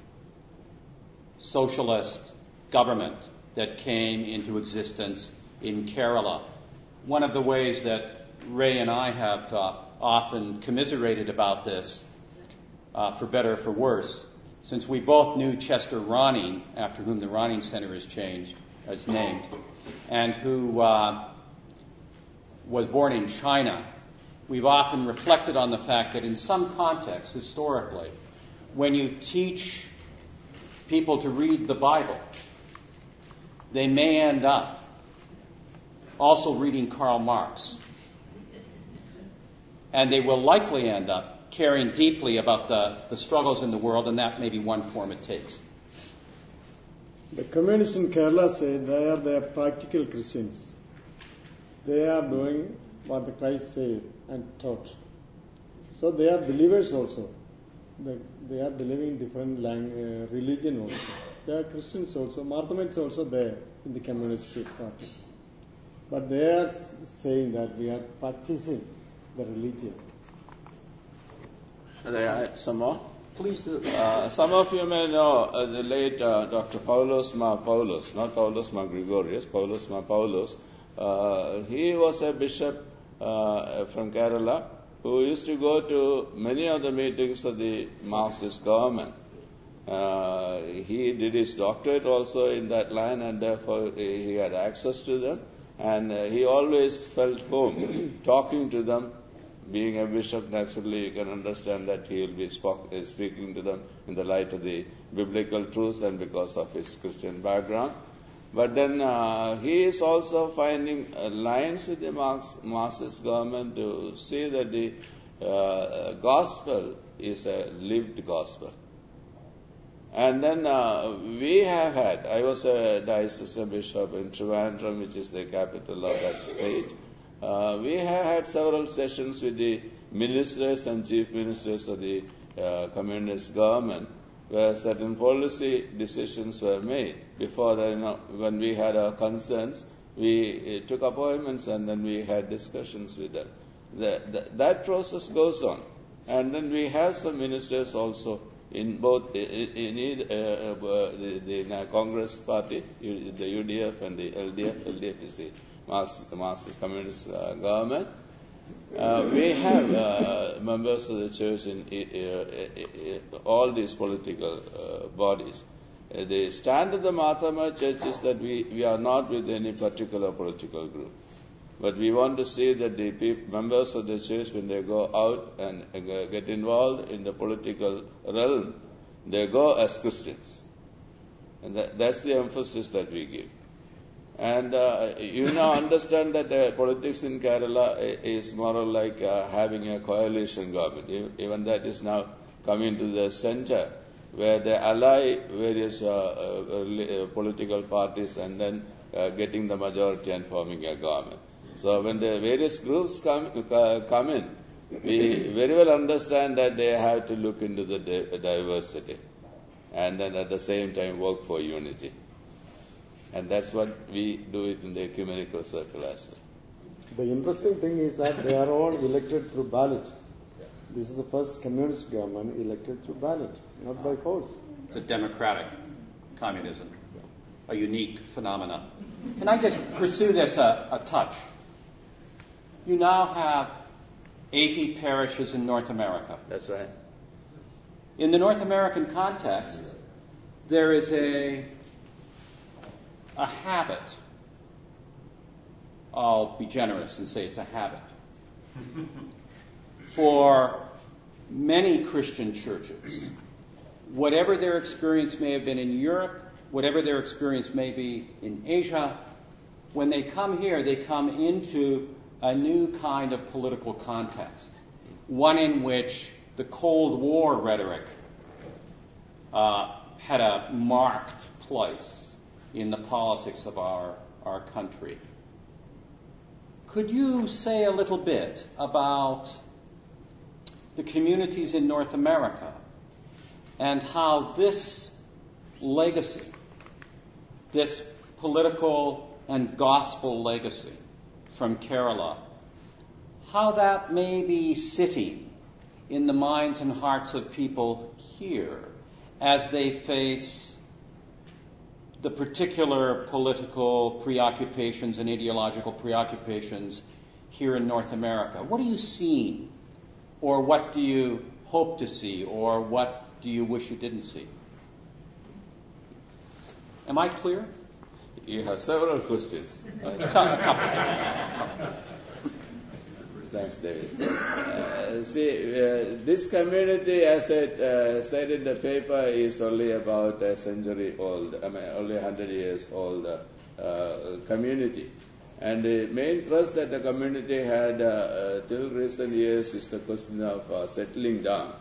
socialist government that came into existence in Kerala? One of the ways that Ray and I have uh, often commiserated about this, uh, for better or for worse, since we both knew Chester Ronning, after whom the Ronning Center is changed, is named, and who uh, was born in China, we've often reflected on the fact that in some contexts, historically, when you teach people to read the Bible, they may end up also reading Karl Marx. And they will likely end up caring deeply about the, the struggles in the world, and that may be one form it takes. The communists in Kerala say they are the practical Christians. They are doing what the Christ said and taught. So they are believers also. They, they are believing different lang- uh, religion also. They are Christians also. Marthamites also there in the Communist Party. But they are saying that we are practicing the religion. Shall I add some more? Please do. Uh, some of you may know uh, the late uh, Doctor Paulos Ma Paulos, not Paulos Ma Gregorius, Paulos Ma Paulos. Uh, he was a bishop uh, from Kerala who used to go to many of the meetings of the Marxist government. Uh, he did his doctorate also in that line, and therefore he had access to them. And uh, he always felt home talking to them. Being a bishop, naturally, you can understand that he will be spoke, uh, speaking to them in the light of the biblical truths and because of his Christian background. But then uh, he is also finding uh, lines with the Marx, Marxist government to see that the uh, gospel is a lived gospel. And then uh, we have had, I was a diocesan bishop in Trivandrum, which is the capital of that state. Uh, we have had several sessions with the ministers and chief ministers of the uh, communist government, where certain policy decisions were made. Before that, you know, when we had our concerns, we uh, took appointments and then we had discussions with them. The, the, that process goes on. And then we have some ministers also in both in, in uh, uh, the, the Congress Party, the U D F and the L D F. L D F is the Marxist, the Marxist Communist uh, government. Uh, we have uh, members of the church in uh, uh, uh, all these political uh, bodies. Uh, the stand of the Mar Thoma Church is that we, we are not with any particular political group. But we want to see that the people, members of the church, when they go out and uh, get involved in the political realm, they go as Christians. And that, that's the emphasis that we give. And uh, you now understand that uh, politics in Kerala is more like uh, having a coalition government. Even that is now coming to the center, where they ally various uh, uh, political parties and then uh, getting the majority and forming a government. So when the various groups come uh, come in, we very well understand that they have to look into the di- diversity and then at the same time work for unity. And that's what we do it in the ecumenical circle as well. The interesting thing is that they are all elected through ballot. This is the first communist government elected through ballot, not by force. It's a democratic communism, a unique phenomenon. Can I just pursue this a, a touch? You now have eighty parishes in North America. That's right. In the North American context, there is a a habit. I'll be generous and say it's a habit. For many Christian churches, whatever their experience may have been in Europe, whatever their experience may be in Asia, when they come here, they come into a new kind of political context, one in which the Cold War rhetoric uh, had a marked place in the politics of our, our country. Could you say a little bit about the communities in North America and how this legacy, this political and gospel legacy from Kerala, how that may be sitting in the minds and hearts of people here as they face the particular political preoccupations and ideological preoccupations here in North America? What are you seeing? Or what do you hope to see? Or what do you wish you didn't see? Am I clear? You have several questions. Thanks, David. Uh, see, uh, this community, as I uh, said in the paper, is only about a century old, I mean, only one hundred years old uh, uh, community. And the main thrust that the community had uh, uh, till recent years is the question of uh, settling down.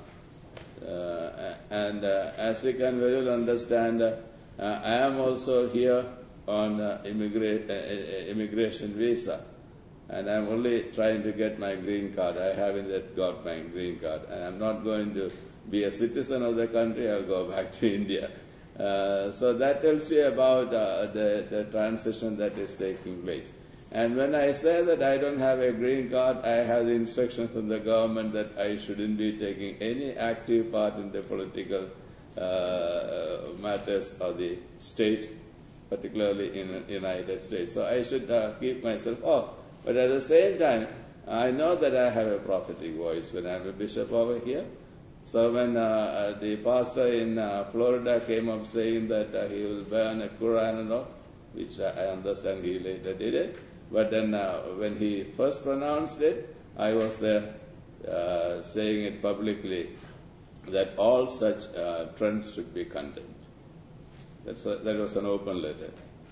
Uh, and uh, as you can very well understand, uh, I am also here on uh, immigrate, uh, immigration visa. And I'm only trying to get my green card. I haven't yet got my green card. And I'm not going to be a citizen of the country. I'll go back to India. Uh, so that tells you about uh, the, the transition that is taking place. And when I say that I don't have a green card, I have the instruction from the government that I shouldn't be taking any active part in the political uh, matters of the state, particularly in the United States. So I should uh, keep myself off. But at the same time, I know that I have a prophetic voice when I'm a bishop over here. So when uh, the pastor in uh, Florida came up saying that uh, he will burn a Quran and all, which I understand he later did it, but then uh, when he first pronounced it, I was there uh, saying it publicly that all such uh, trends should be condemned. That's a, that was an open letter.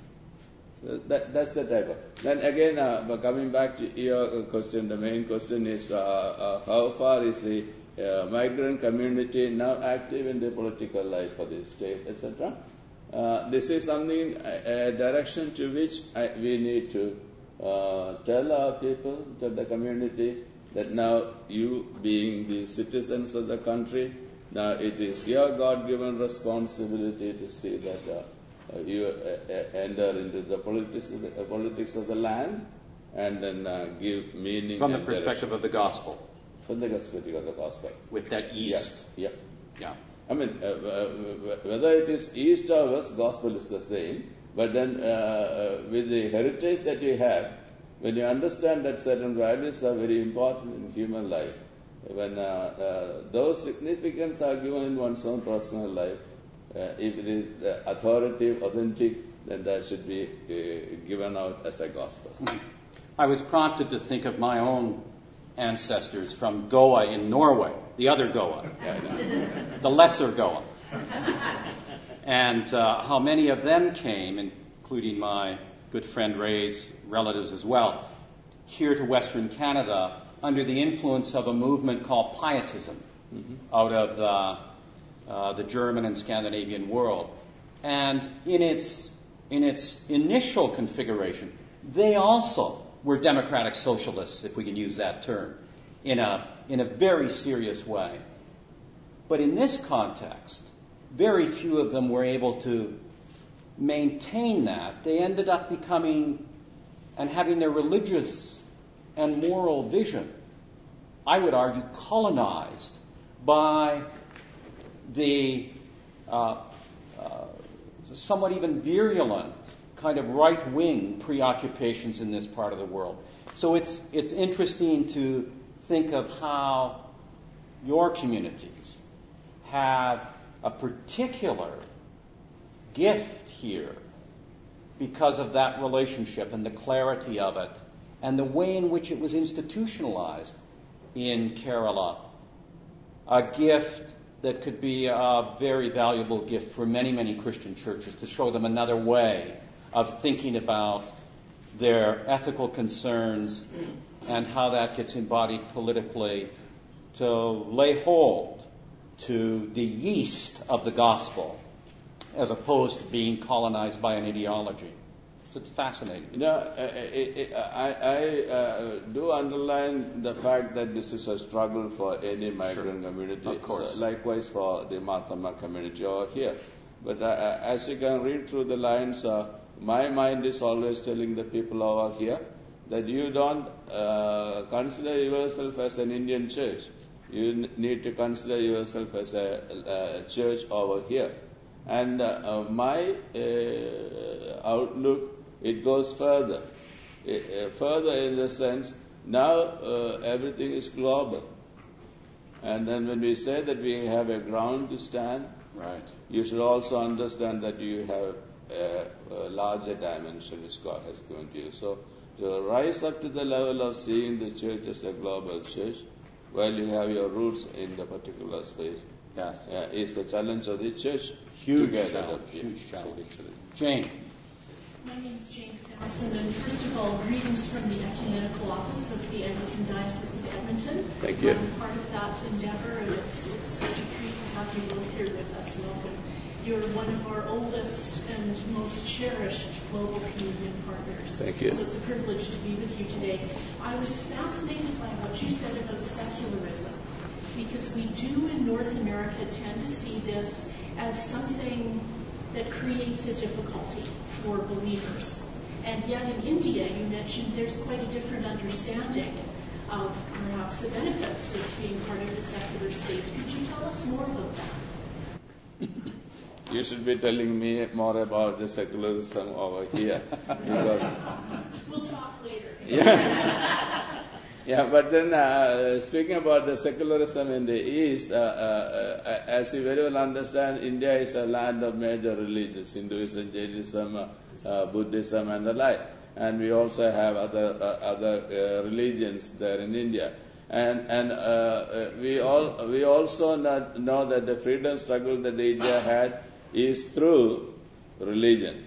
That, that's the type of. Then again, uh, coming back to your question, the main question is uh, uh, how far is the uh, migrant community now active in the political life of the state, et cetera. Uh, this is something, a, a direction to which I, we need to uh, tell our people, tell the community that now you being the citizens of the country, now it is your God-given responsibility to see that uh, Uh, you uh, uh, enter into the politics of the, uh, politics of the land and then uh, give meaning from the and perspective direction. of the gospel. From the perspective of the gospel. With that east. Yeah. Yeah. yeah. I mean, uh, uh, whether it is east or west, gospel is the same. But then uh, uh, with the heritage that you have, when you understand that certain values are very important in human life, when uh, uh, those significance are given in one's own personal life, Uh, if it is uh, authoritative, authentic, then that should be uh, given out as a gospel. I was prompted to think of my own ancestors from Goa in Norway, the other Goa, the lesser Goa, and uh, how many of them came, including my good friend Ray's relatives as well, here to Western Canada under the influence of a movement called Pietism mm-hmm. out of the, uh, the German and Scandinavian world. And in its, in its initial configuration, they also were democratic socialists, if we can use that term, in a, in a very serious way. But in this context, very few of them were able to maintain that. They ended up becoming and having their religious and moral vision, I would argue, colonized by the uh, uh, somewhat even virulent kind of right-wing preoccupations in this part of the world. So it's it's interesting to think of how your communities have a particular gift here because of that relationship and the clarity of it and the way in which it was institutionalized in Kerala. A gift that could be a very valuable gift for many, many Christian churches to show them another way of thinking about their ethical concerns and how that gets embodied politically, to lay hold to the yeast of the gospel as opposed to being colonized by an ideology. So it's fascinating. You know, uh, it, it, I, I uh, do underline the fact that this is a struggle for any migrant sure. community. Of course. So likewise for the Marthoma community over here. But uh, as you can read through the lines, uh, my mind is always telling the people over here that you don't uh, consider yourself as an Indian church. You n- need to consider yourself as a, a church over here. And uh, uh, my uh, outlook, it goes further. It, uh, further in the sense, now uh, everything is global. And then when we say that we have a ground to stand, right, you should also understand that you have a, a larger dimension which God has given to you. So to rise up to the level of seeing the church as a global church, while you have your roots in the particular space, yes, uh, is the challenge of the church. Huge together. challenge. Yeah. Huge challenge. So Jane. My name is Jane Samerson, and first of all, greetings from the Ecumenical Office of the Anglican Diocese of Edmonton. Thank you. I'm part of that endeavor, and it's, it's such a treat to have you both here with us. Welcome. You're one of our oldest and most cherished global communion partners. Thank you. So it's a privilege to be with you today. I was fascinated by what you said about secularism, because we do in North America tend to see this as something that creates a difficulty for believers. And yet in India, you mentioned there's quite a different understanding of perhaps the benefits of being part of a secular state. Could you tell us more about that? You should be telling me more about the secularism over here. Because we'll talk later. Yeah. Yeah, but then uh, speaking about the secularism in the East, uh, uh, as you very well understand, India is a land of major religions, Hinduism, Jainism, uh, uh, Buddhism, and the like. And we also have other uh, other uh, religions there in India. And and uh, we all we also not know that the freedom struggle that India had is through religion.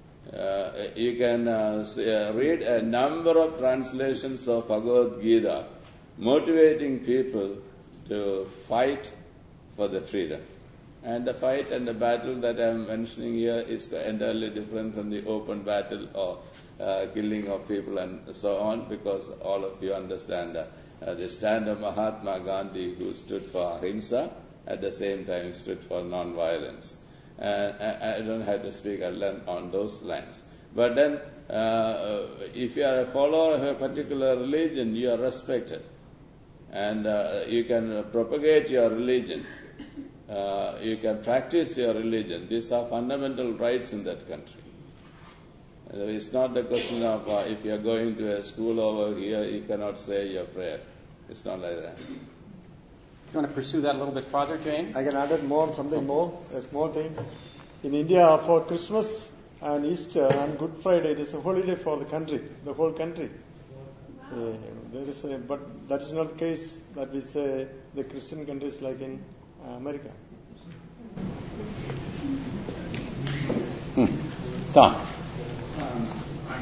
Uh, you can uh, uh, read a number of translations of Bhagavad Gita motivating people to fight for the freedom. And the fight and the battle that I am mentioning here is entirely different from the open battle of uh, killing of people and so on, because all of you understand that uh, the stand of Mahatma Gandhi, who stood for ahimsa, at the same time stood for non-violence. Uh, I, I don't have to speak on those lines. But then, uh, if you are a follower of a particular religion, you are respected. And uh, you can propagate your religion. Uh, you can practice your religion. These are fundamental rights in that country. Uh, it's not the question of uh, if you are going to a school over here, you cannot say your prayer. It's not like that. You want to pursue that a little bit farther, Jane? I can add more, something more, a small thing. In India, for Christmas and Easter and Good Friday, it is a holiday for the country, the whole country. Uh, there is a, but that is not the case that we say the Christian countries like in uh, America. Hmm. Don. Um, I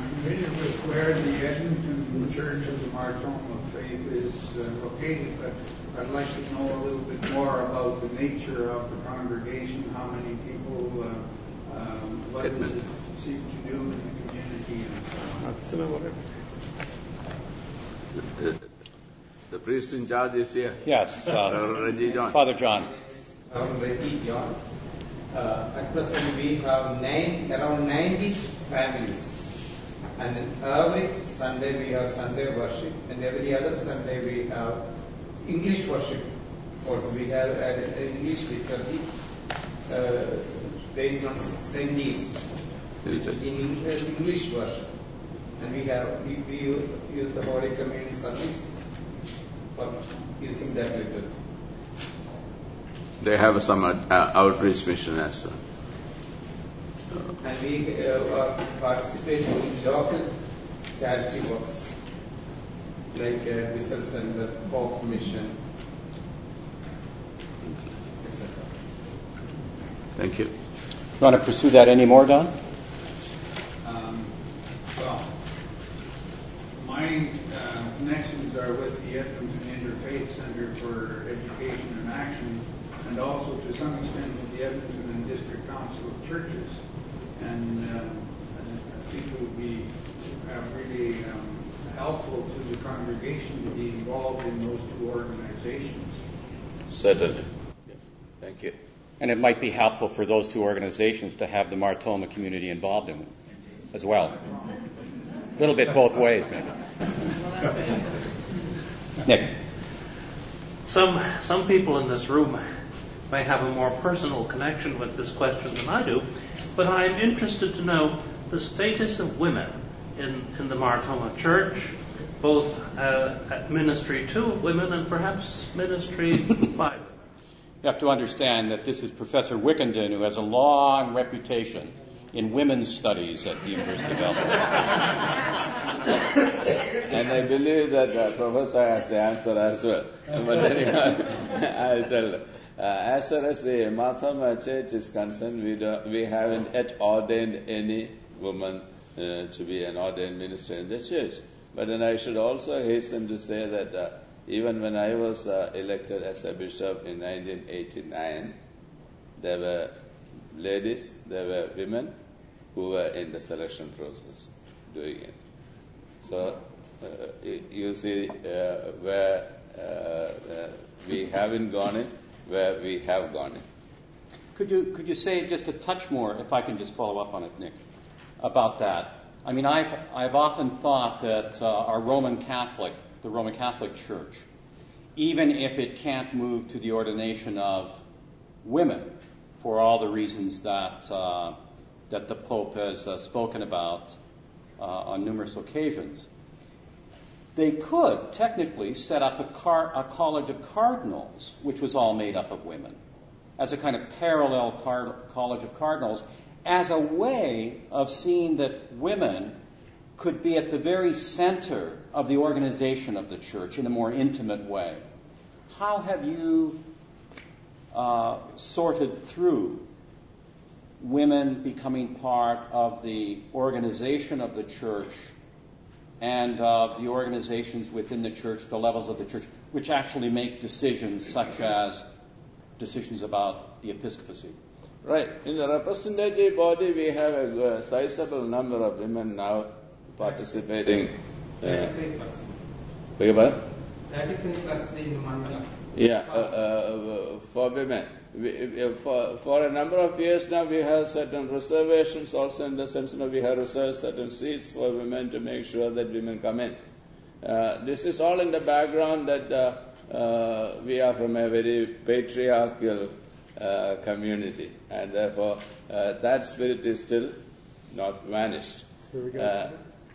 where the Edmonton Church of the Martoma Faith is uh, located, but I'd like to know a little bit more about the nature of the congregation, how many people, uh, um, what does it seek to do in the community, and so on. The, the priest in charge is here. Yes, uh, Reggie John. Father John. I'm Reggie John. Uh, at present, we have nine, around ninety families. And every Sunday we have Sunday worship, and every other Sunday we have English worship. Also, we have an English liturgy uh, based on Saint James. In English, English worship, and we have we, we use the Holy Communion service for using that liturgy. They have some uh, outreach mission as well. And we uh, participate in local charity works like uh, Whistle Center, Hope Mission, et cetera. Thank you. You want to pursue that any more, Don? Um, well, my uh, connections are with the Edmonton Interfaith Center for Education and Action, and also to some extent with the Edmonton and District Council of Churches. And uh, I think it would be uh, really um, helpful to the congregation to be involved in those two organizations. Certainly. Thank you. And it might be helpful for those two organizations to have the Martoma community involved in it as well. A little bit both ways, maybe. Nick. Some some people in this room may have a more personal connection with this question than I do, but I'm interested to know the status of women in, in the Martoma Church, both uh, ministry to women and perhaps ministry by women. You have to understand that this is Professor Wickenden, who has a long reputation in women's studies at the University of Alberta. And I believe that the professor has the answer as well. But anyway, I'll tell you. Uh, as far as the Martoma Church is concerned, we, do, we haven't yet ordained any woman uh, to be an ordained minister in the church. But then I should also hasten to say that uh, even when I was uh, elected as a bishop in nineteen eighty-nine, there were ladies, there were women who were in the selection process doing it. So uh, you see uh, where uh, uh, we haven't gone in, where we have gone in. Could you could you say just a touch more, if I can just follow up on it, Nick, about that? I mean, I've I've often thought that uh, our Roman Catholic, the Roman Catholic Church, even if it can't move to the ordination of women, for all the reasons that uh, that the Pope has uh, spoken about uh, on numerous occasions, they could technically set up a, car- a college of cardinals, which was all made up of women, as a kind of parallel car- college of cardinals, as a way of seeing that women could be at the very center of the organization of the church in a more intimate way. How have you uh, sorted through women becoming part of the organization of the church and of uh, the organizations within the church, the levels of the church, which actually make decisions such as decisions about the episcopacy? Right. In the representative body, we have a, a sizable number of women now participating. thirty-five percent. Beg your pardon? thirty-five percent in Mandala. Yeah, uh, uh, for women. We, for, for a number of years now, we have certain reservations also in the sense that we have reserved certain seats for women to make sure that women come in. Uh, this is all in the background that uh, uh, we are from a very patriarchal uh, community, and therefore uh, that spirit is still not vanished. Uh,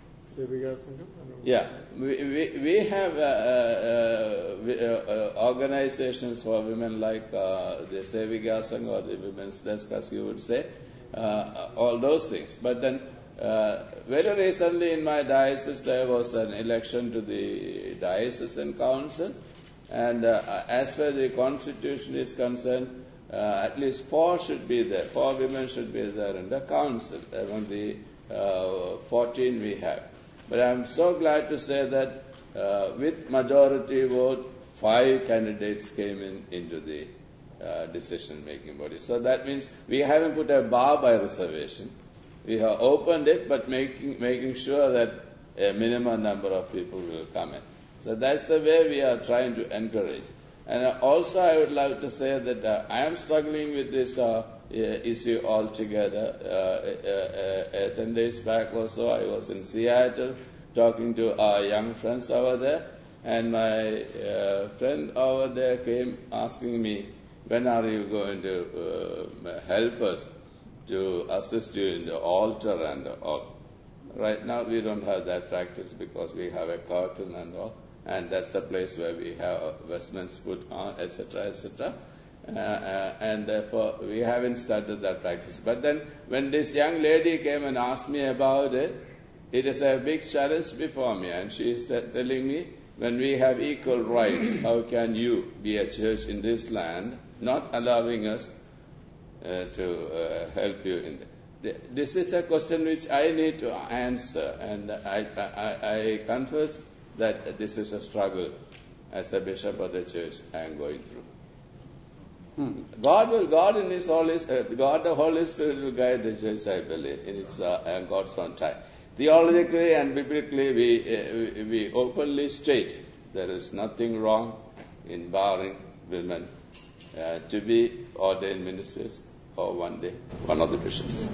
Yeah, we, we, we have uh, uh, uh, organizations for women like uh, the Seviga Sangha or the Women's Desk, as you would say, uh, all those things. But then uh, very recently in my diocese there was an election to the diocesan council, and uh, as far as the constitution is concerned, uh, at least four should be there, four women should be there in the council among the uh, fourteen we have. But I'm so glad to say that uh, with majority vote, five candidates came in into the uh, decision-making body. So that means we haven't put a bar by reservation. We have opened it, but making making sure that a minimum number of people will come in. So that's the way we are trying to encourage. And also I would like to say that uh, I am struggling with this uh, issue altogether. Uh, uh, uh, ten days back or so, I was in Seattle talking to our young friends over there, and my uh, friend over there came asking me, when are you going to uh, help us to assist you in the altar and all? Right now we don't have that practice because we have a curtain and all, and that's the place where we have vestments put on, et cetera, et cetera. Uh, uh, and therefore we haven't started that practice. But then when this young lady came and asked me about it, it is a big challenge before me, and she is telling me, when we have equal rights, how can you be a church in this land, not allowing us uh, to uh, help you in the This is a question which I need to answer, and I, I, I confess that this is a struggle as a bishop of the church I am going through. Hmm. God will, God in His Holy, uh, God the Holy Spirit will guide the church, I believe, in its uh, God's own time. Theologically and biblically, we, uh, we openly state there is nothing wrong in barring women uh, to be ordained ministers, or one day, one of the bishops.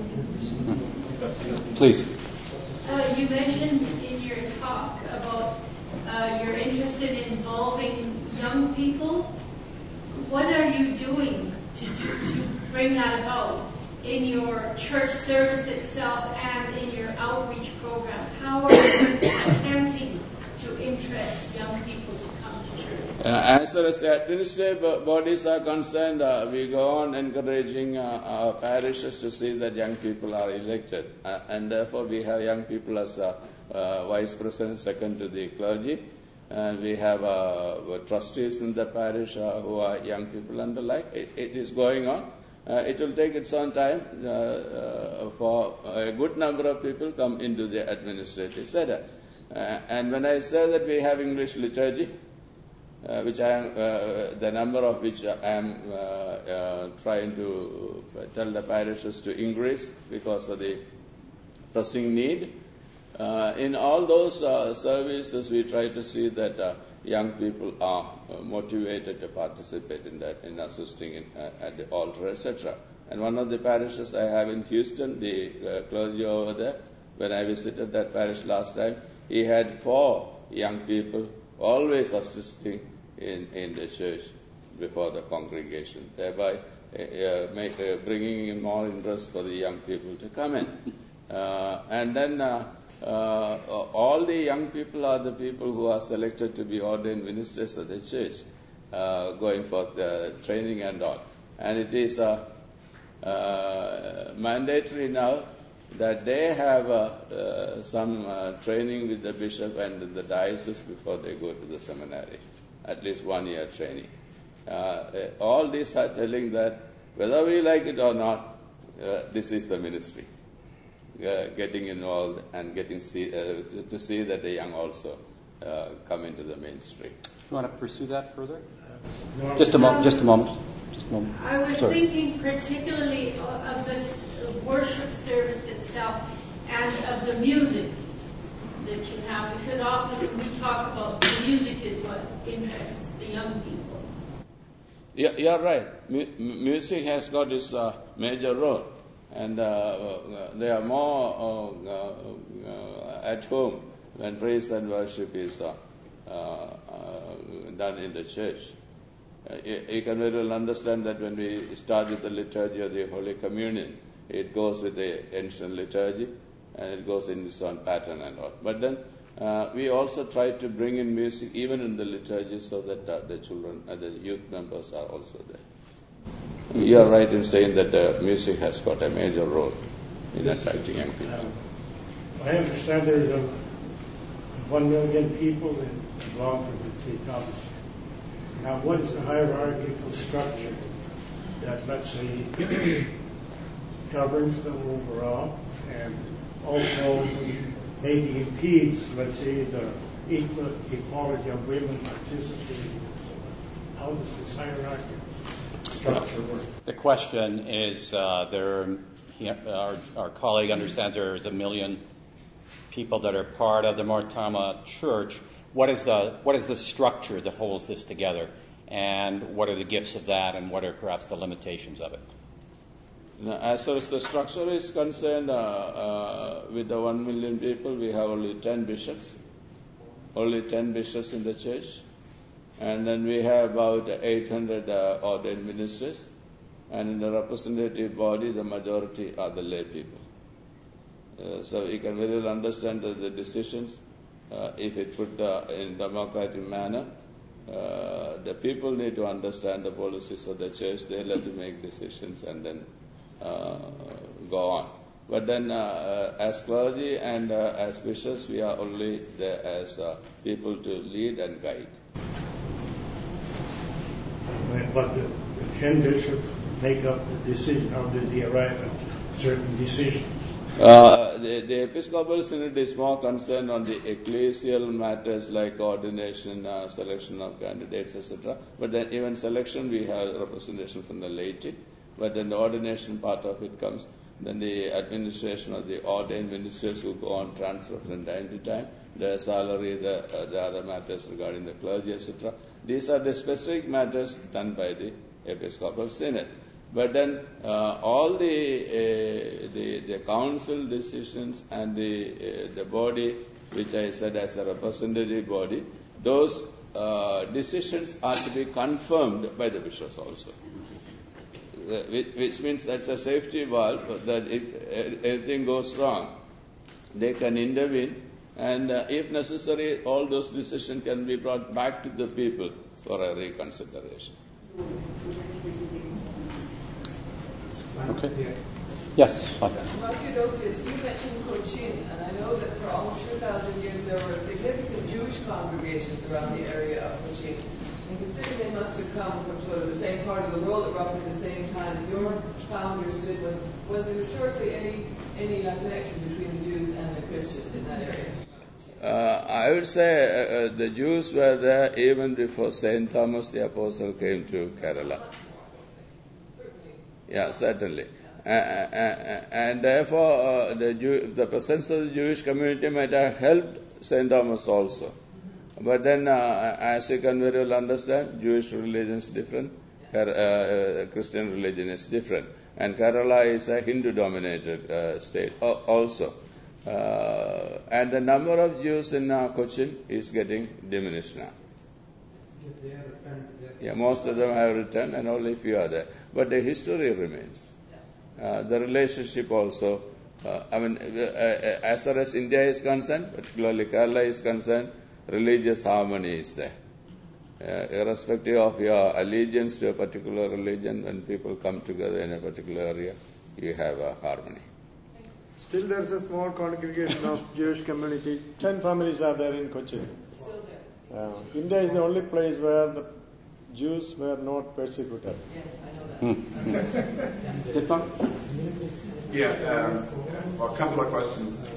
Please. Uh, you mentioned in your talk about uh, you're interested in involving young people. What are you doing to do, to bring that about in your church service itself and in your outreach program? How are you attempting to interest young people to come to church? Uh, as far as the administrative bodies are concerned, uh, we go on encouraging uh, our parishes to see that young people are elected. Uh, and therefore we have young people as uh, uh, vice president, second to the clergy. And we have uh, trustees in the parish uh, who are young people and the like. It, it is going on. Uh, it will take its own time uh, uh, for a good number of people come into the administrative setup. Uh, and when I say that we have English liturgy, Uh, which I am, uh, the number of which I am uh, uh, trying to tell the parishes to increase because of the pressing need. Uh, in all those uh, services, we try to see that uh, young people are uh, motivated to participate in that, in assisting in, uh, at the altar, et cetera. And one of the parishes I have in Houston, the uh, clergy over there, when I visited that parish last time, he had four young people always assisting in, in the church before the congregation, thereby uh, make, uh, bringing in more interest for the young people to come in. Uh, and then uh, uh, all the young people are the people who are selected to be ordained ministers of the church, uh, going for the training and all. And it is uh, uh, mandatory now that they have uh, uh, some uh, training with the bishop and the diocese before they go to the seminary, at least one year training. Uh, all these are telling that whether we like it or not, uh, this is the ministry. Uh, getting involved and getting see, uh, to, to see that the young also uh, come into the mainstream. You want to pursue that further? Just a moment. Just a moment. Just a moment. I was Sorry. thinking particularly of this worship service itself and of the music that you have, because often when we talk about the music is what interests the young people. Yeah, you're right. M- music has got its uh, major role, and uh, uh, they are more uh, uh, at home when praise and worship is uh, uh, uh, done in the church. Uh, you, you can very well understand that when we start with the liturgy of the Holy Communion, it goes with the ancient liturgy, and it goes in its own pattern and all. But then uh, we also try to bring in music even in the liturgy so that uh, the children, uh, the youth members are also there. You are right in saying that uh, music has got a major role in attracting young people. Uh, I understand there's a one million people that belong to the three towns. Now, what is the hierarchical structure that, let's say, governs them overall, and also maybe impedes, let's say, the equal equality of women participating. So how does this hierarchy structure work? The question is, uh, there, he, our, our colleague understands there is a million people that are part of the Martama Church. What is the what is the structure that holds this together, and what are the gifts of that, and what are perhaps the limitations of it? Now, as far as the structure is concerned, uh, uh, with the one million people, we have only ten bishops, only ten bishops in the church, and then we have about eight hundred uh, ordained ministers, and in the representative body, the majority are the lay people. Uh, so you can very well understand that the decisions, uh, if it put uh, in democratic manner, uh, the people need to understand the policies of the church. They have to make decisions and then uh, go on. But then, uh, as clergy and uh, as bishops, we are only there as uh, people to lead and guide. But the, the ten bishops make up the decision. How did they arrive at certain decisions? Uh, the, the Episcopal Synod is more concerned on the ecclesial matters like ordination, uh, selection of candidates, et cetera. But then even selection, we have representation from the laity. But then the ordination part of it comes. Then the administration of the ordained ministers who go on transfer from time to time, the salary, the, uh, the other matters regarding the clergy, et cetera. These are the specific matters done by the Episcopal Synod. But then uh, all the, uh, the the council decisions and the uh, the body, which I said as a representative body, those uh, decisions are to be confirmed by the bishops also. Uh, which, which means that's a safety valve that if uh, anything goes wrong, they can intervene, and uh, if necessary, all those decisions can be brought back to the people for a reconsideration. Okay. Yes. Mark Theodosius, you mentioned Cochin, and I know that for almost two thousand years there were significant Jewish congregations around the area of Cochin. And considering they must have come from sort of the same part of the world at roughly the same time that your founders did, was, was there historically any, any uh, connection between the Jews and the Christians in that area? Uh, I would say uh, the Jews were there even before Saint Thomas the Apostle came to Kerala. Yeah, certainly. Uh, uh, uh, and therefore, uh, the, Jew, the presence of the Jewish community might have helped Saint Thomas also. But then, uh, as you can very well understand, Jewish religion is different, uh, uh, Christian religion is different. And Kerala is a Hindu-dominated uh, state also. Uh, and the number of Jews in uh, Cochin is getting diminished now. Yeah, most of them have returned and only few are there. But the history remains. Uh, the relationship also, uh, I mean, uh, uh, as far as India is concerned, particularly Kerala is concerned, religious harmony is there. Uh, irrespective of your allegiance to a particular religion, when people come together in a particular area, you have a harmony. Still there's a small congregation of Jewish community. Ten families are there in Cochin. Uh, India is the only place where the Jews were not persecuted. Yes, I know that. Hmm. Yeah, um, well, a couple of questions.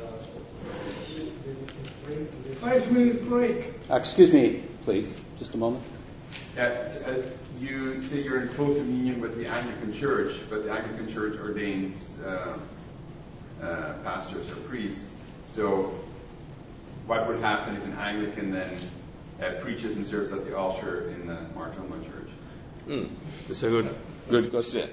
Five minute break. Uh, excuse me, please, just a moment. Uh, uh, you say you're in full communion with the Anglican Church, but the Anglican Church ordains uh, uh, pastors or priests. So, what would happen if an Anglican then uh, preaches and serves at the altar in the Martoma Church? Hmm. It's a good, good question.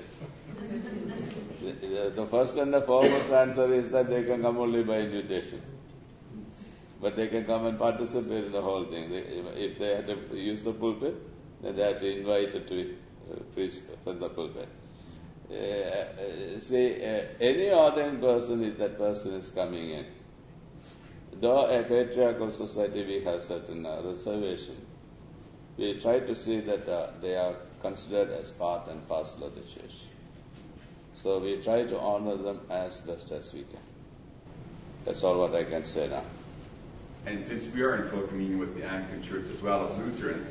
the, the first and the foremost answer is that they can come only by invitation. But they can come and participate in the whole thing. They, if they have to use the pulpit, then they have to invite it to uh, preach from the pulpit. Uh, uh, see, uh, any ordained person, if that person is coming in, though a patriarchal society we have certain uh, reservation, we try to see that uh, they are considered as part and parcel of the church. So we try to honor them as best as we can. That's all what I can say now. And since we are in full communion with the Anglican Church as well as Lutherans,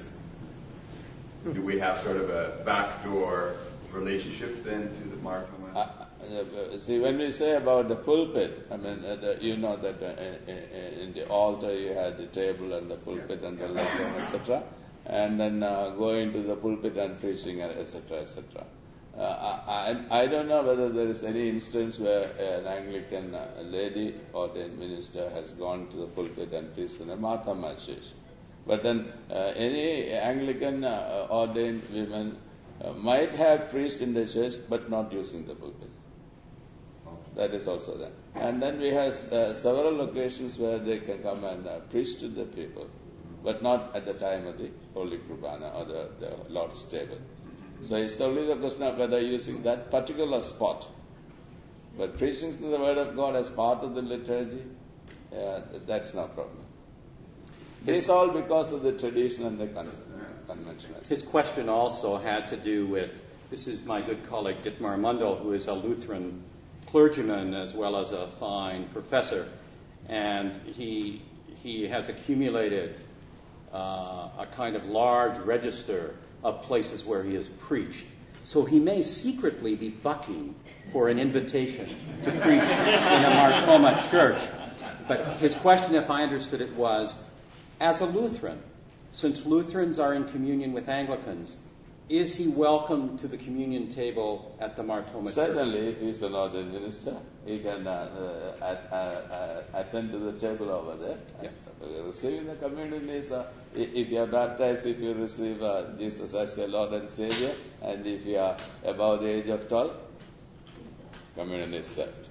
do we have sort of a backdoor relationship then to the Martoma? Uh, uh, see, when we say about the pulpit, I mean, uh, the, you know that uh, uh, in the altar you had the table and the pulpit and the lectern, et cetera, and then uh, going to the pulpit and preaching, et cetera, et cetera. Uh, I, I don't know whether there is any instance where an Anglican uh, lady or the minister has gone to the pulpit and preached in a Marthoma church. But then uh, any Anglican uh, ordained women uh, might have preached in the church, but not using the pulpit. That is also there. And then we have uh, several occasions where they can come and uh, preach to the people, but not at the time of the Holy Kurbana or the, the Lord's table. So it's only the question of whether using that particular spot. But preaching to the Word of God as part of the liturgy, uh, that's no problem. It's all because of the tradition and the con- convention. His question also had to do with, this is my good colleague Dietmar Mundel, who is a Lutheran clergyman as well as a fine professor, and he he has accumulated uh, a kind of large register of places where he has preached. So he may secretly be bucking for an invitation to preach in a Marthoma church. But his question, if I understood it, was, as a Lutheran, since Lutherans are in communion with Anglicans, is he welcome to the communion table at the Marthoma Certainly, church? if he's an ordained minister, he can uh, uh, uh, uh, attend to the table over there. Yes. Uh, receiving the communion is, uh, if you are baptized, if you receive uh, Jesus as your Lord and Savior, and if you are above the age of twelve, communion is served.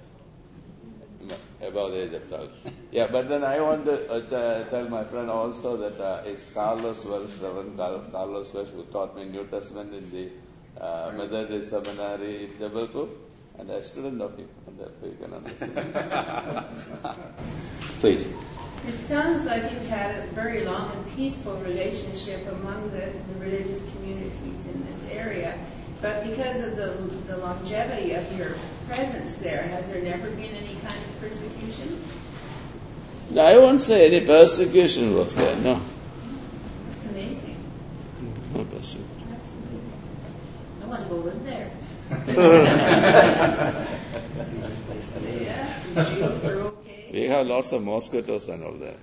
Above the age of twelve. Yeah, but then I want to uh, tell my friend also that uh, it's Carlos Welsh, Reverend Carlos Welsh, who taught me New Testament in the uh, Methodist Seminary in Jabalpur, and I'm a student of him, and therefore you can understand. Please. It sounds like you've had a very long and peaceful relationship among the, the religious communities in this area. But because of the, the longevity of your presence there, has there never been any kind of persecution? No, I won't say any persecution was there, no. It's amazing. No persecution. Absolutely. I want to go live there. Yeah, the Jews are okay. We have lots of mosquitoes and all that.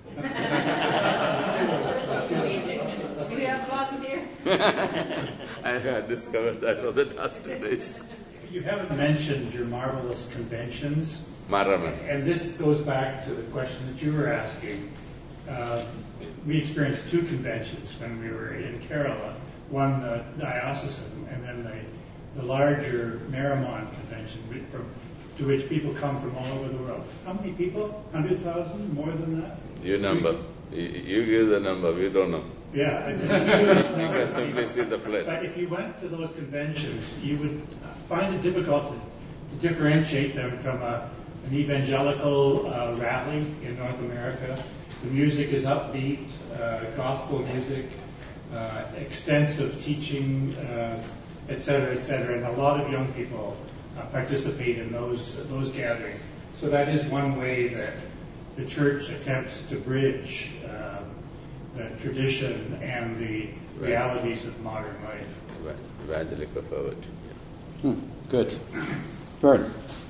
Do we have lots here? I had discovered that for the last two days. You haven't mentioned your marvelous conventions. Maraman. And this goes back to the question that you were asking. Uh, we experienced two conventions when we were in Kerala. One, the diocesan, and then the, the larger Marimon convention, from, to which people come from all over the world. How many people? one hundred thousand? More than that? You number. You, you give the number. We don't know. Yeah. You can simply see the flag. But if you went to those conventions, you would find it difficult to, to differentiate them from a, an evangelical uh, rally in North America. The music is upbeat, uh, gospel music, uh, extensive teaching, uh, et cetera, et cetera, and a lot of young people uh, participate in those those gatherings. So that is one way that the church attempts to bridge uh, the tradition and the realities of modern life. Evangelical forward. Hmm, good. Vern.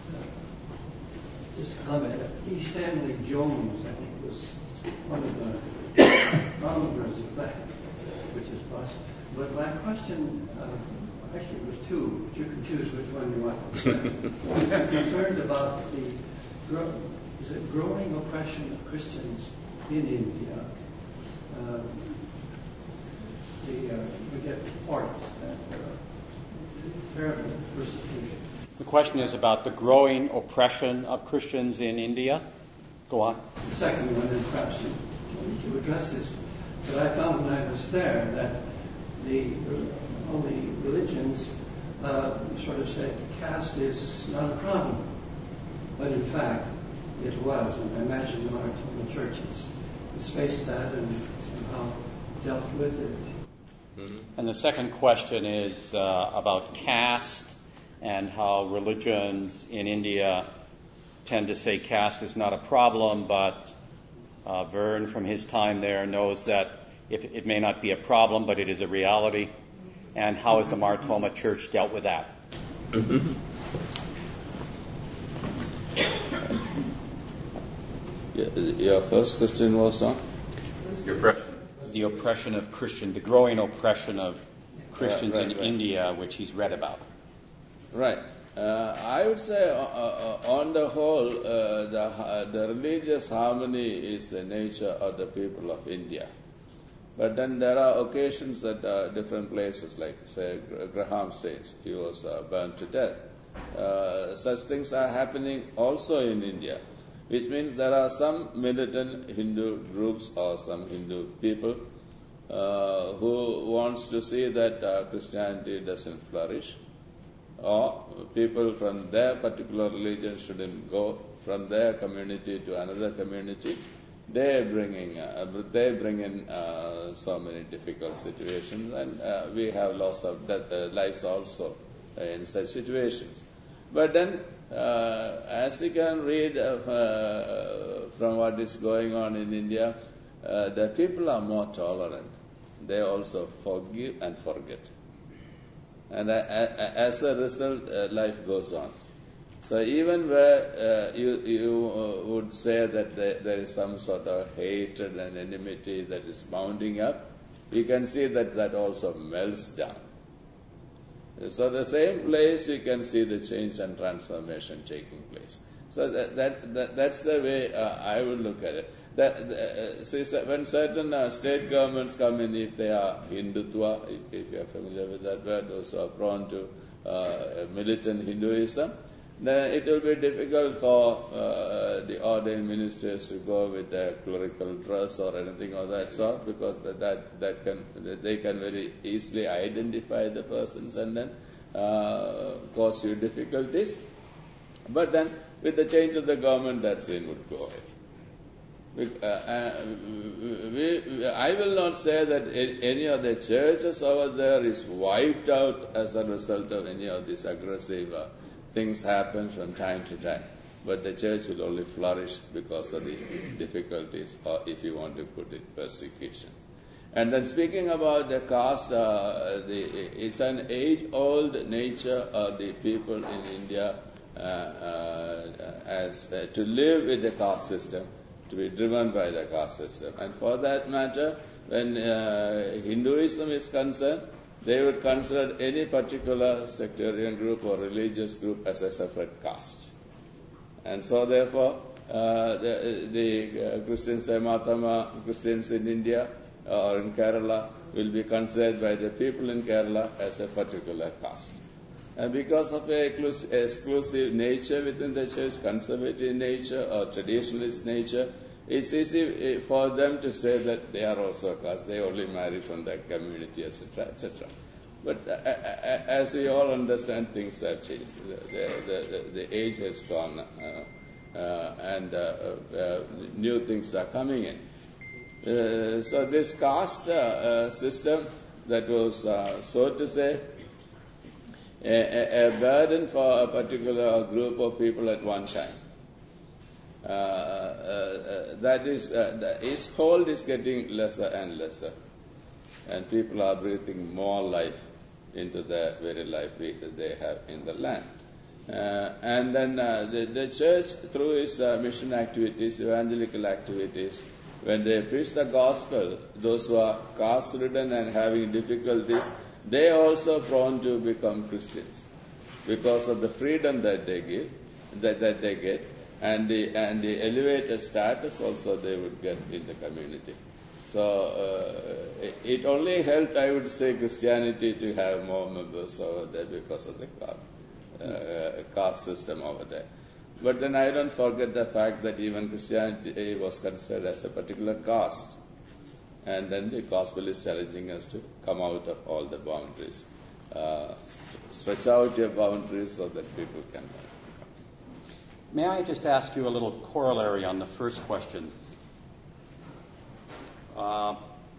Just a comment. E. Stanley Jones, I think, was one of the founders of that, which is possible. But my question, uh, actually, was two, but you can choose which one you want to say. I'm concerned about the grow, is it growing oppression of Christians in India. Uh, the, uh, we get reports that there are terrible persecution. The question is about the growing oppression of Christians in India. Go on. The second one is perhaps you need to address this. But I found when I was there that the all the religions uh, sort of said caste is not a problem. But in fact, it was. And I imagine the Marthoma churches has faced that and somehow dealt with it. Mm-hmm. And the second question is uh, about caste and how religions in India tend to say caste is not a problem, but uh, Vern, from his time there, knows that if it may not be a problem, but it is a reality. And how has the Marthoma Church dealt with that? Mm-hmm. Your first question was on? The oppression. The oppression of Christian, the growing oppression of Christians uh, right, in right. India, which he's read about. Right. Uh, I would say, uh, uh, on the whole, uh, the, uh, the religious harmony is the nature of the people of India. But then there are occasions at uh, different places, like, say, Graham States, he was uh, burned to death. Uh, such things are happening also in India, which means there are some militant Hindu groups or some Hindu people uh, who wants to see that uh, Christianity doesn't flourish, or people from their particular religion shouldn't go from their community to another community. They are bringing, uh, they bring in uh, so many difficult situations, and uh, we have loss of death, uh, lives also uh, in such situations. But then, uh, as you can read uh, uh, from what is going on in India, uh, the people are more tolerant. They also forgive and forget. And uh, as a result, uh, life goes on. So even where uh, you, you uh, would say that there, there is some sort of hatred and enmity that is mounting up, you can see that that also melts down. So the same place you can see the change and transformation taking place. So that, that, that that's the way uh, I would look at it. That, uh, see, when certain uh, state governments come in, if they are Hindutva, if, if you are familiar with that word, those who are prone to uh, militant Hinduism, then it will be difficult for uh, the ordained ministers to go with a clerical dress or anything of that sort, because that that, that can they can very easily identify the persons and then uh, cause you difficulties. But then, with the change of the government, that sin would go away. We, uh, uh, we, I will not say that any of the churches over there is wiped out as a result of any of these aggressive uh, things happen from time to time. But the church will only flourish because of the difficulties, or if you want to put it, persecution. And then speaking about the caste, uh, the, it's an age-old nature of the people in India uh, uh, as uh, to live with the caste system, to be driven by the caste system. And for that matter, when uh, Hinduism is concerned, they would consider any particular sectarian group or religious group as a separate caste. And so therefore, uh, the, the uh, Christians, Matama Christians in India uh, or in Kerala will be considered by the people in Kerala as a particular caste. And because of a exclusive nature within the church, conservative nature or traditionalist nature, it's easy for them to say that they are also a caste. They only marry from that community, et cetera, et cetera. But uh, as we all understand, things have changed. The, the, the, the age has gone, uh, uh, and uh, uh, new things are coming in. Uh, so this caste uh, system that was, uh, so to say, a, a burden for a particular group of people at one time. Uh, uh, uh, that is, uh, the, its hold is getting lesser and lesser, and people are breathing more life into the very life that they have in the land. Uh, and then uh, the, the church, through its uh, mission activities, evangelical activities, when they preach the gospel, those who are caste-ridden and having difficulties, they are also prone to become Christians because of the freedom that they give, that, that they get, and the and the elevated status also they would get in the community. So uh, it only helped, I would say, Christianity to have more members over there because of the uh, caste system over there. But then I don't forget the fact that even Christianity was considered as a particular caste. And then the gospel is challenging us to come out of all the boundaries. Uh, stretch out your boundaries so that people can come. May I just ask you a little corollary on the first question? Uh,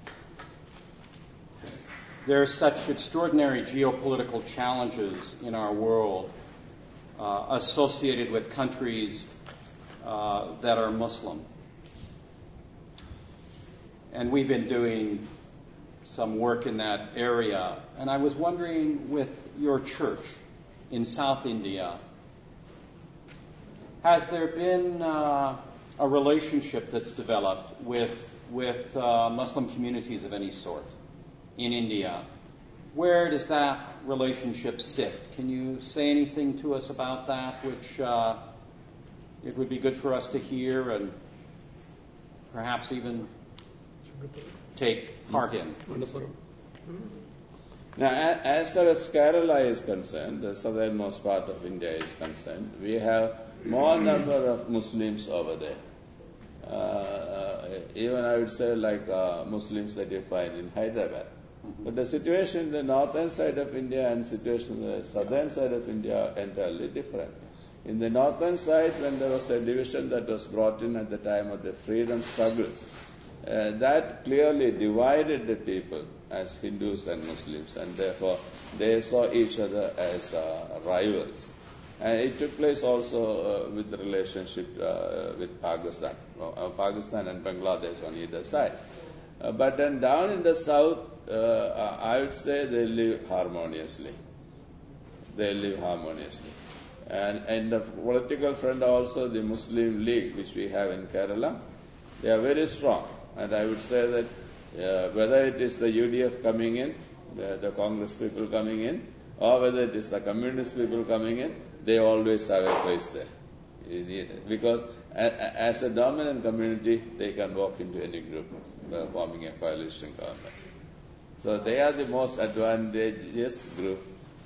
there are such extraordinary geopolitical challenges in our world uh, associated with countries uh, that are Muslim. And we've been doing some work in that area. And I was wondering, with your church in South India, has there been uh, a relationship that's developed with with uh, Muslim communities of any sort in India. Where does that relationship sit? Can you say anything to us about that, which uh, it would be good for us to hear and perhaps even take part in? Now, as far as Kerala is concerned, the southernmost part of India is concerned, we have more number of Muslims over there. Uh, uh, even I would say like uh, Muslims that you find in Hyderabad. But the situation in the northern side of India and situation in the southern side of India are entirely different. In the northern side, when there was a division that was brought in at the time of the freedom struggle, uh, that clearly divided the people as Hindus and Muslims, and therefore they saw each other as uh, rivals. And it took place also uh, with the relationship uh, with Pakistan, uh, Pakistan and Bangladesh on either side. Uh, but then down in the south, uh, I would say they live harmoniously. They live harmoniously. And in the political front also, the Muslim League, which we have in Kerala, they are very strong. And I would say that uh, whether it is the U D F coming in, the, the Congress people coming in, or whether it is the communist people coming in, they always have a place there. Because as a dominant community, they can walk into any group uh, forming a coalition government. So they are the most advantageous group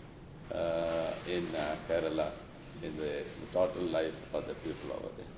uh, in uh, Kerala in the total life of the people over there.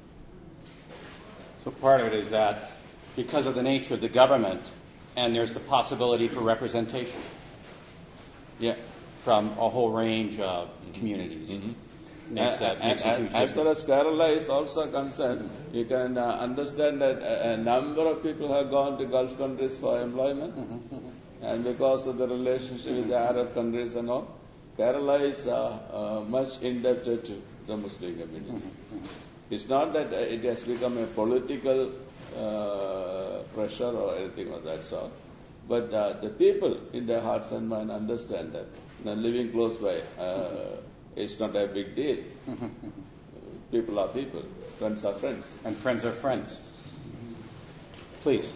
So part of it is that because of the nature of the government, and there's the possibility for representation. Yeah. From a whole range of communities. Mm-hmm. Makes that, and, makes and, as far as Kerala is also concerned, you can uh, understand that a, a number of people have gone to Gulf countries for employment, mm-hmm, mm-hmm. and because of the relationship with the Arab countries and all, Kerala is uh, uh, much indebted to the Muslim community. Mm-hmm. It's not that it has become a political uh, pressure or anything of that sort, but uh, the people in their hearts and minds understand that now, living close by, uh, it's not a big deal. People are people, friends are friends, and friends are friends. Please.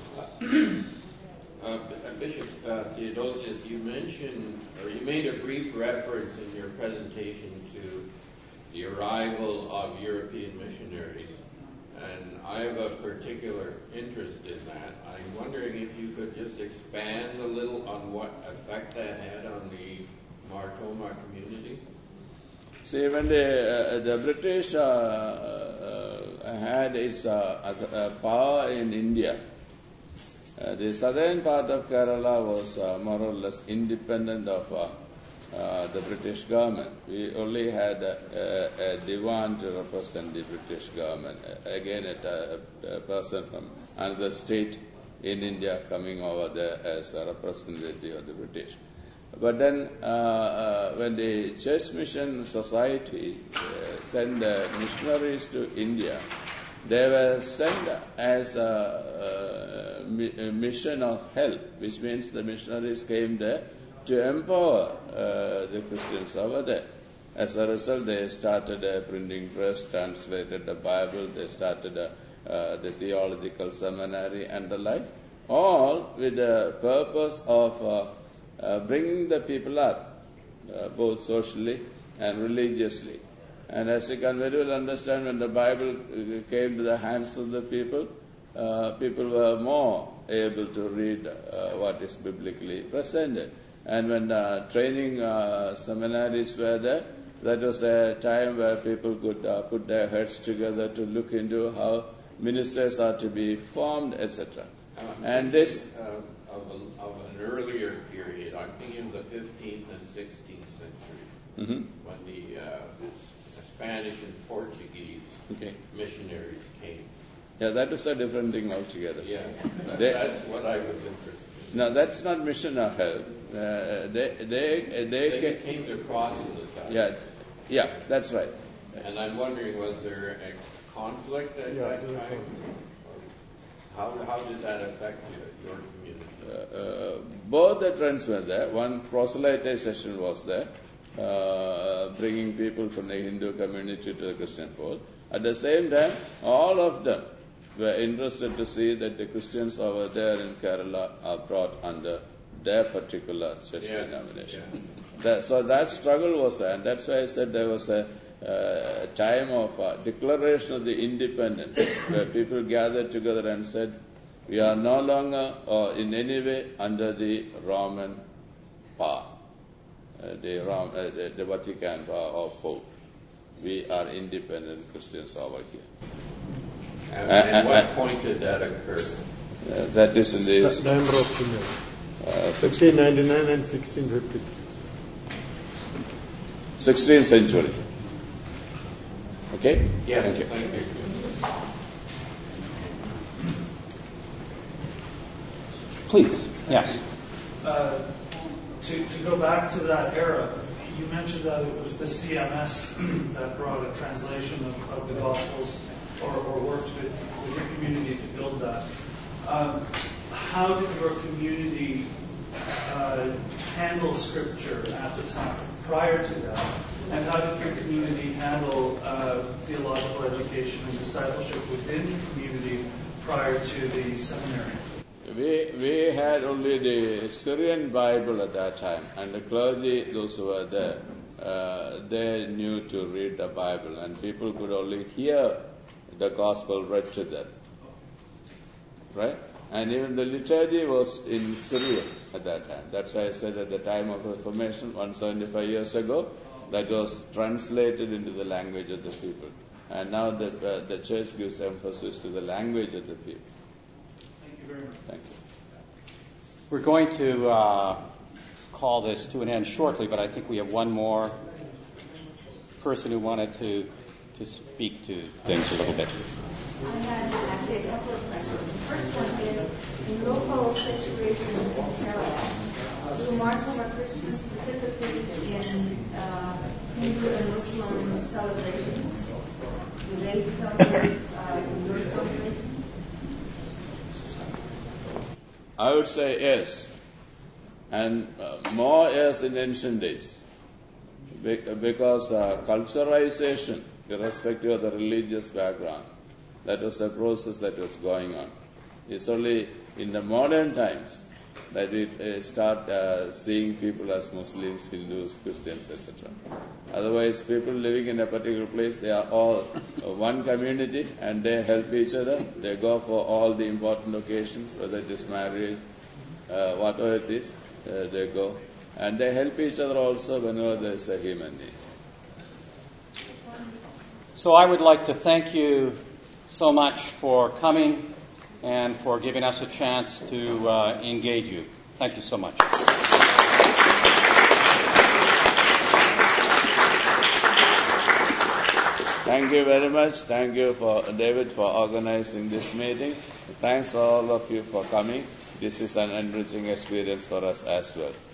Uh, Bishop uh, Theodosius, you mentioned, or you made a brief reference in your presentation to the arrival of European missionaries, and I have a particular interest in that. I'm wondering if you could just expand a little on what effect that had on the Mar Thoma community. See, when the, uh, the British uh, uh, had its uh, uh, power in India, uh, the southern part of Kerala was uh, more or less independent of uh, uh, the British government. We only had a, a, a diwan to represent the British government. Again, a, a person from another state in India coming over there as a representative of the British. But then, uh, uh, when the Church Mission Society uh, sent uh, missionaries to India, they were sent as a, a, a mission of help, which means the missionaries came there to empower uh, the Christians over there. As a result, they started a printing press, translated the Bible, they started a, uh, the theological seminary and the like, all with the purpose of uh, Uh, bringing the people up, uh, both socially and religiously. And as you can very well understand, when the Bible came to the hands of the people, uh, people were more able to read uh, what is biblically presented. And when uh, training uh, seminaries were there, that was a time where people could uh, put their heads together to look into how ministers are to be formed, et cetera. Uh, and this... Uh, of, a, of an earlier period, I'm thinking of the fifteenth and sixteenth century, mm-hmm. when the uh, Spanish and Portuguese okay. missionaries came. Yeah, that is a different thing altogether. Yeah, that, they, that's what I was interested in. No, that's not mission of help. Uh, they, they, they, they came, came to cross in the time. Yeah, yeah, that's right. And I'm wondering, was there a conflict at yeah, that time? How, how did that affect you, your community? Uh, uh, both the trends were there. One, proselytization was there, uh, bringing people from the Hindu community to the Christian fold. At the same time, all of them were interested to see that the Christians over there in Kerala are brought under their particular church Yeah. denomination. Yeah. That, so that struggle was there, and that's why I said there was a uh, time of uh, declaration of the independence, where people gathered together and said, we are no longer or in any way under the Roman power, uh, the, Rom, uh, the, the Vatican power or Pope. We are independent Christians over here. And Uh, at uh, what uh, point did that occur? Uh, that is in the The number of uh, fifteen ninety-nine and sixteen fifty. sixteenth century. Okay? Yes, Thank you. thank you. Please. Yes. Uh, to, to go back to that era, you mentioned that it was the C M S that brought a translation of, of the Gospels or, or worked with, with your community to build that. Um, how did your community uh, handle Scripture at the time, prior to that? And how did your community handle uh, theological education and discipleship within the community prior to the seminary? We, we had only the Syrian Bible at that time, and the clergy, those who were there, uh, they knew to read the Bible, and people could only hear the gospel read to them. Right? And even the liturgy was in Syrian at that time. That's why I said at the time of Reformation, one hundred seventy-five years ago, that was translated into the language of the people. And now the, uh, the church gives emphasis to the language of the people. Thank you very much. Thank you. We're going to uh, call this to an end shortly, but I think we have one more person who wanted to to speak to things a little bit. I had actually a couple of questions. The first one is, in local situations in Kerala, do Martoma Christians participate in uh, Hindu and Muslim celebrations? Do they celebrate uh, in your celebrations? I would say yes, and uh, more yes in ancient days, Be- because uh, culturalization, irrespective of the religious background, that was a process that was going on. It's only in the modern times that we uh, start uh, seeing people as Muslims, Hindus, Christians, et cetera. Otherwise, people living in a particular place, they are all uh, one community, and they help each other. They go for all the important occasions, whether it is marriage, uh, whatever it is, uh, they go. And they help each other also whenever there is a human need. So I would like to thank you so much for coming and for giving us a chance to uh, engage you. Thank you so much. Thank you very much. Thank you for David for organizing this meeting. Thanks for all of you for coming. This is an enriching experience for us as well.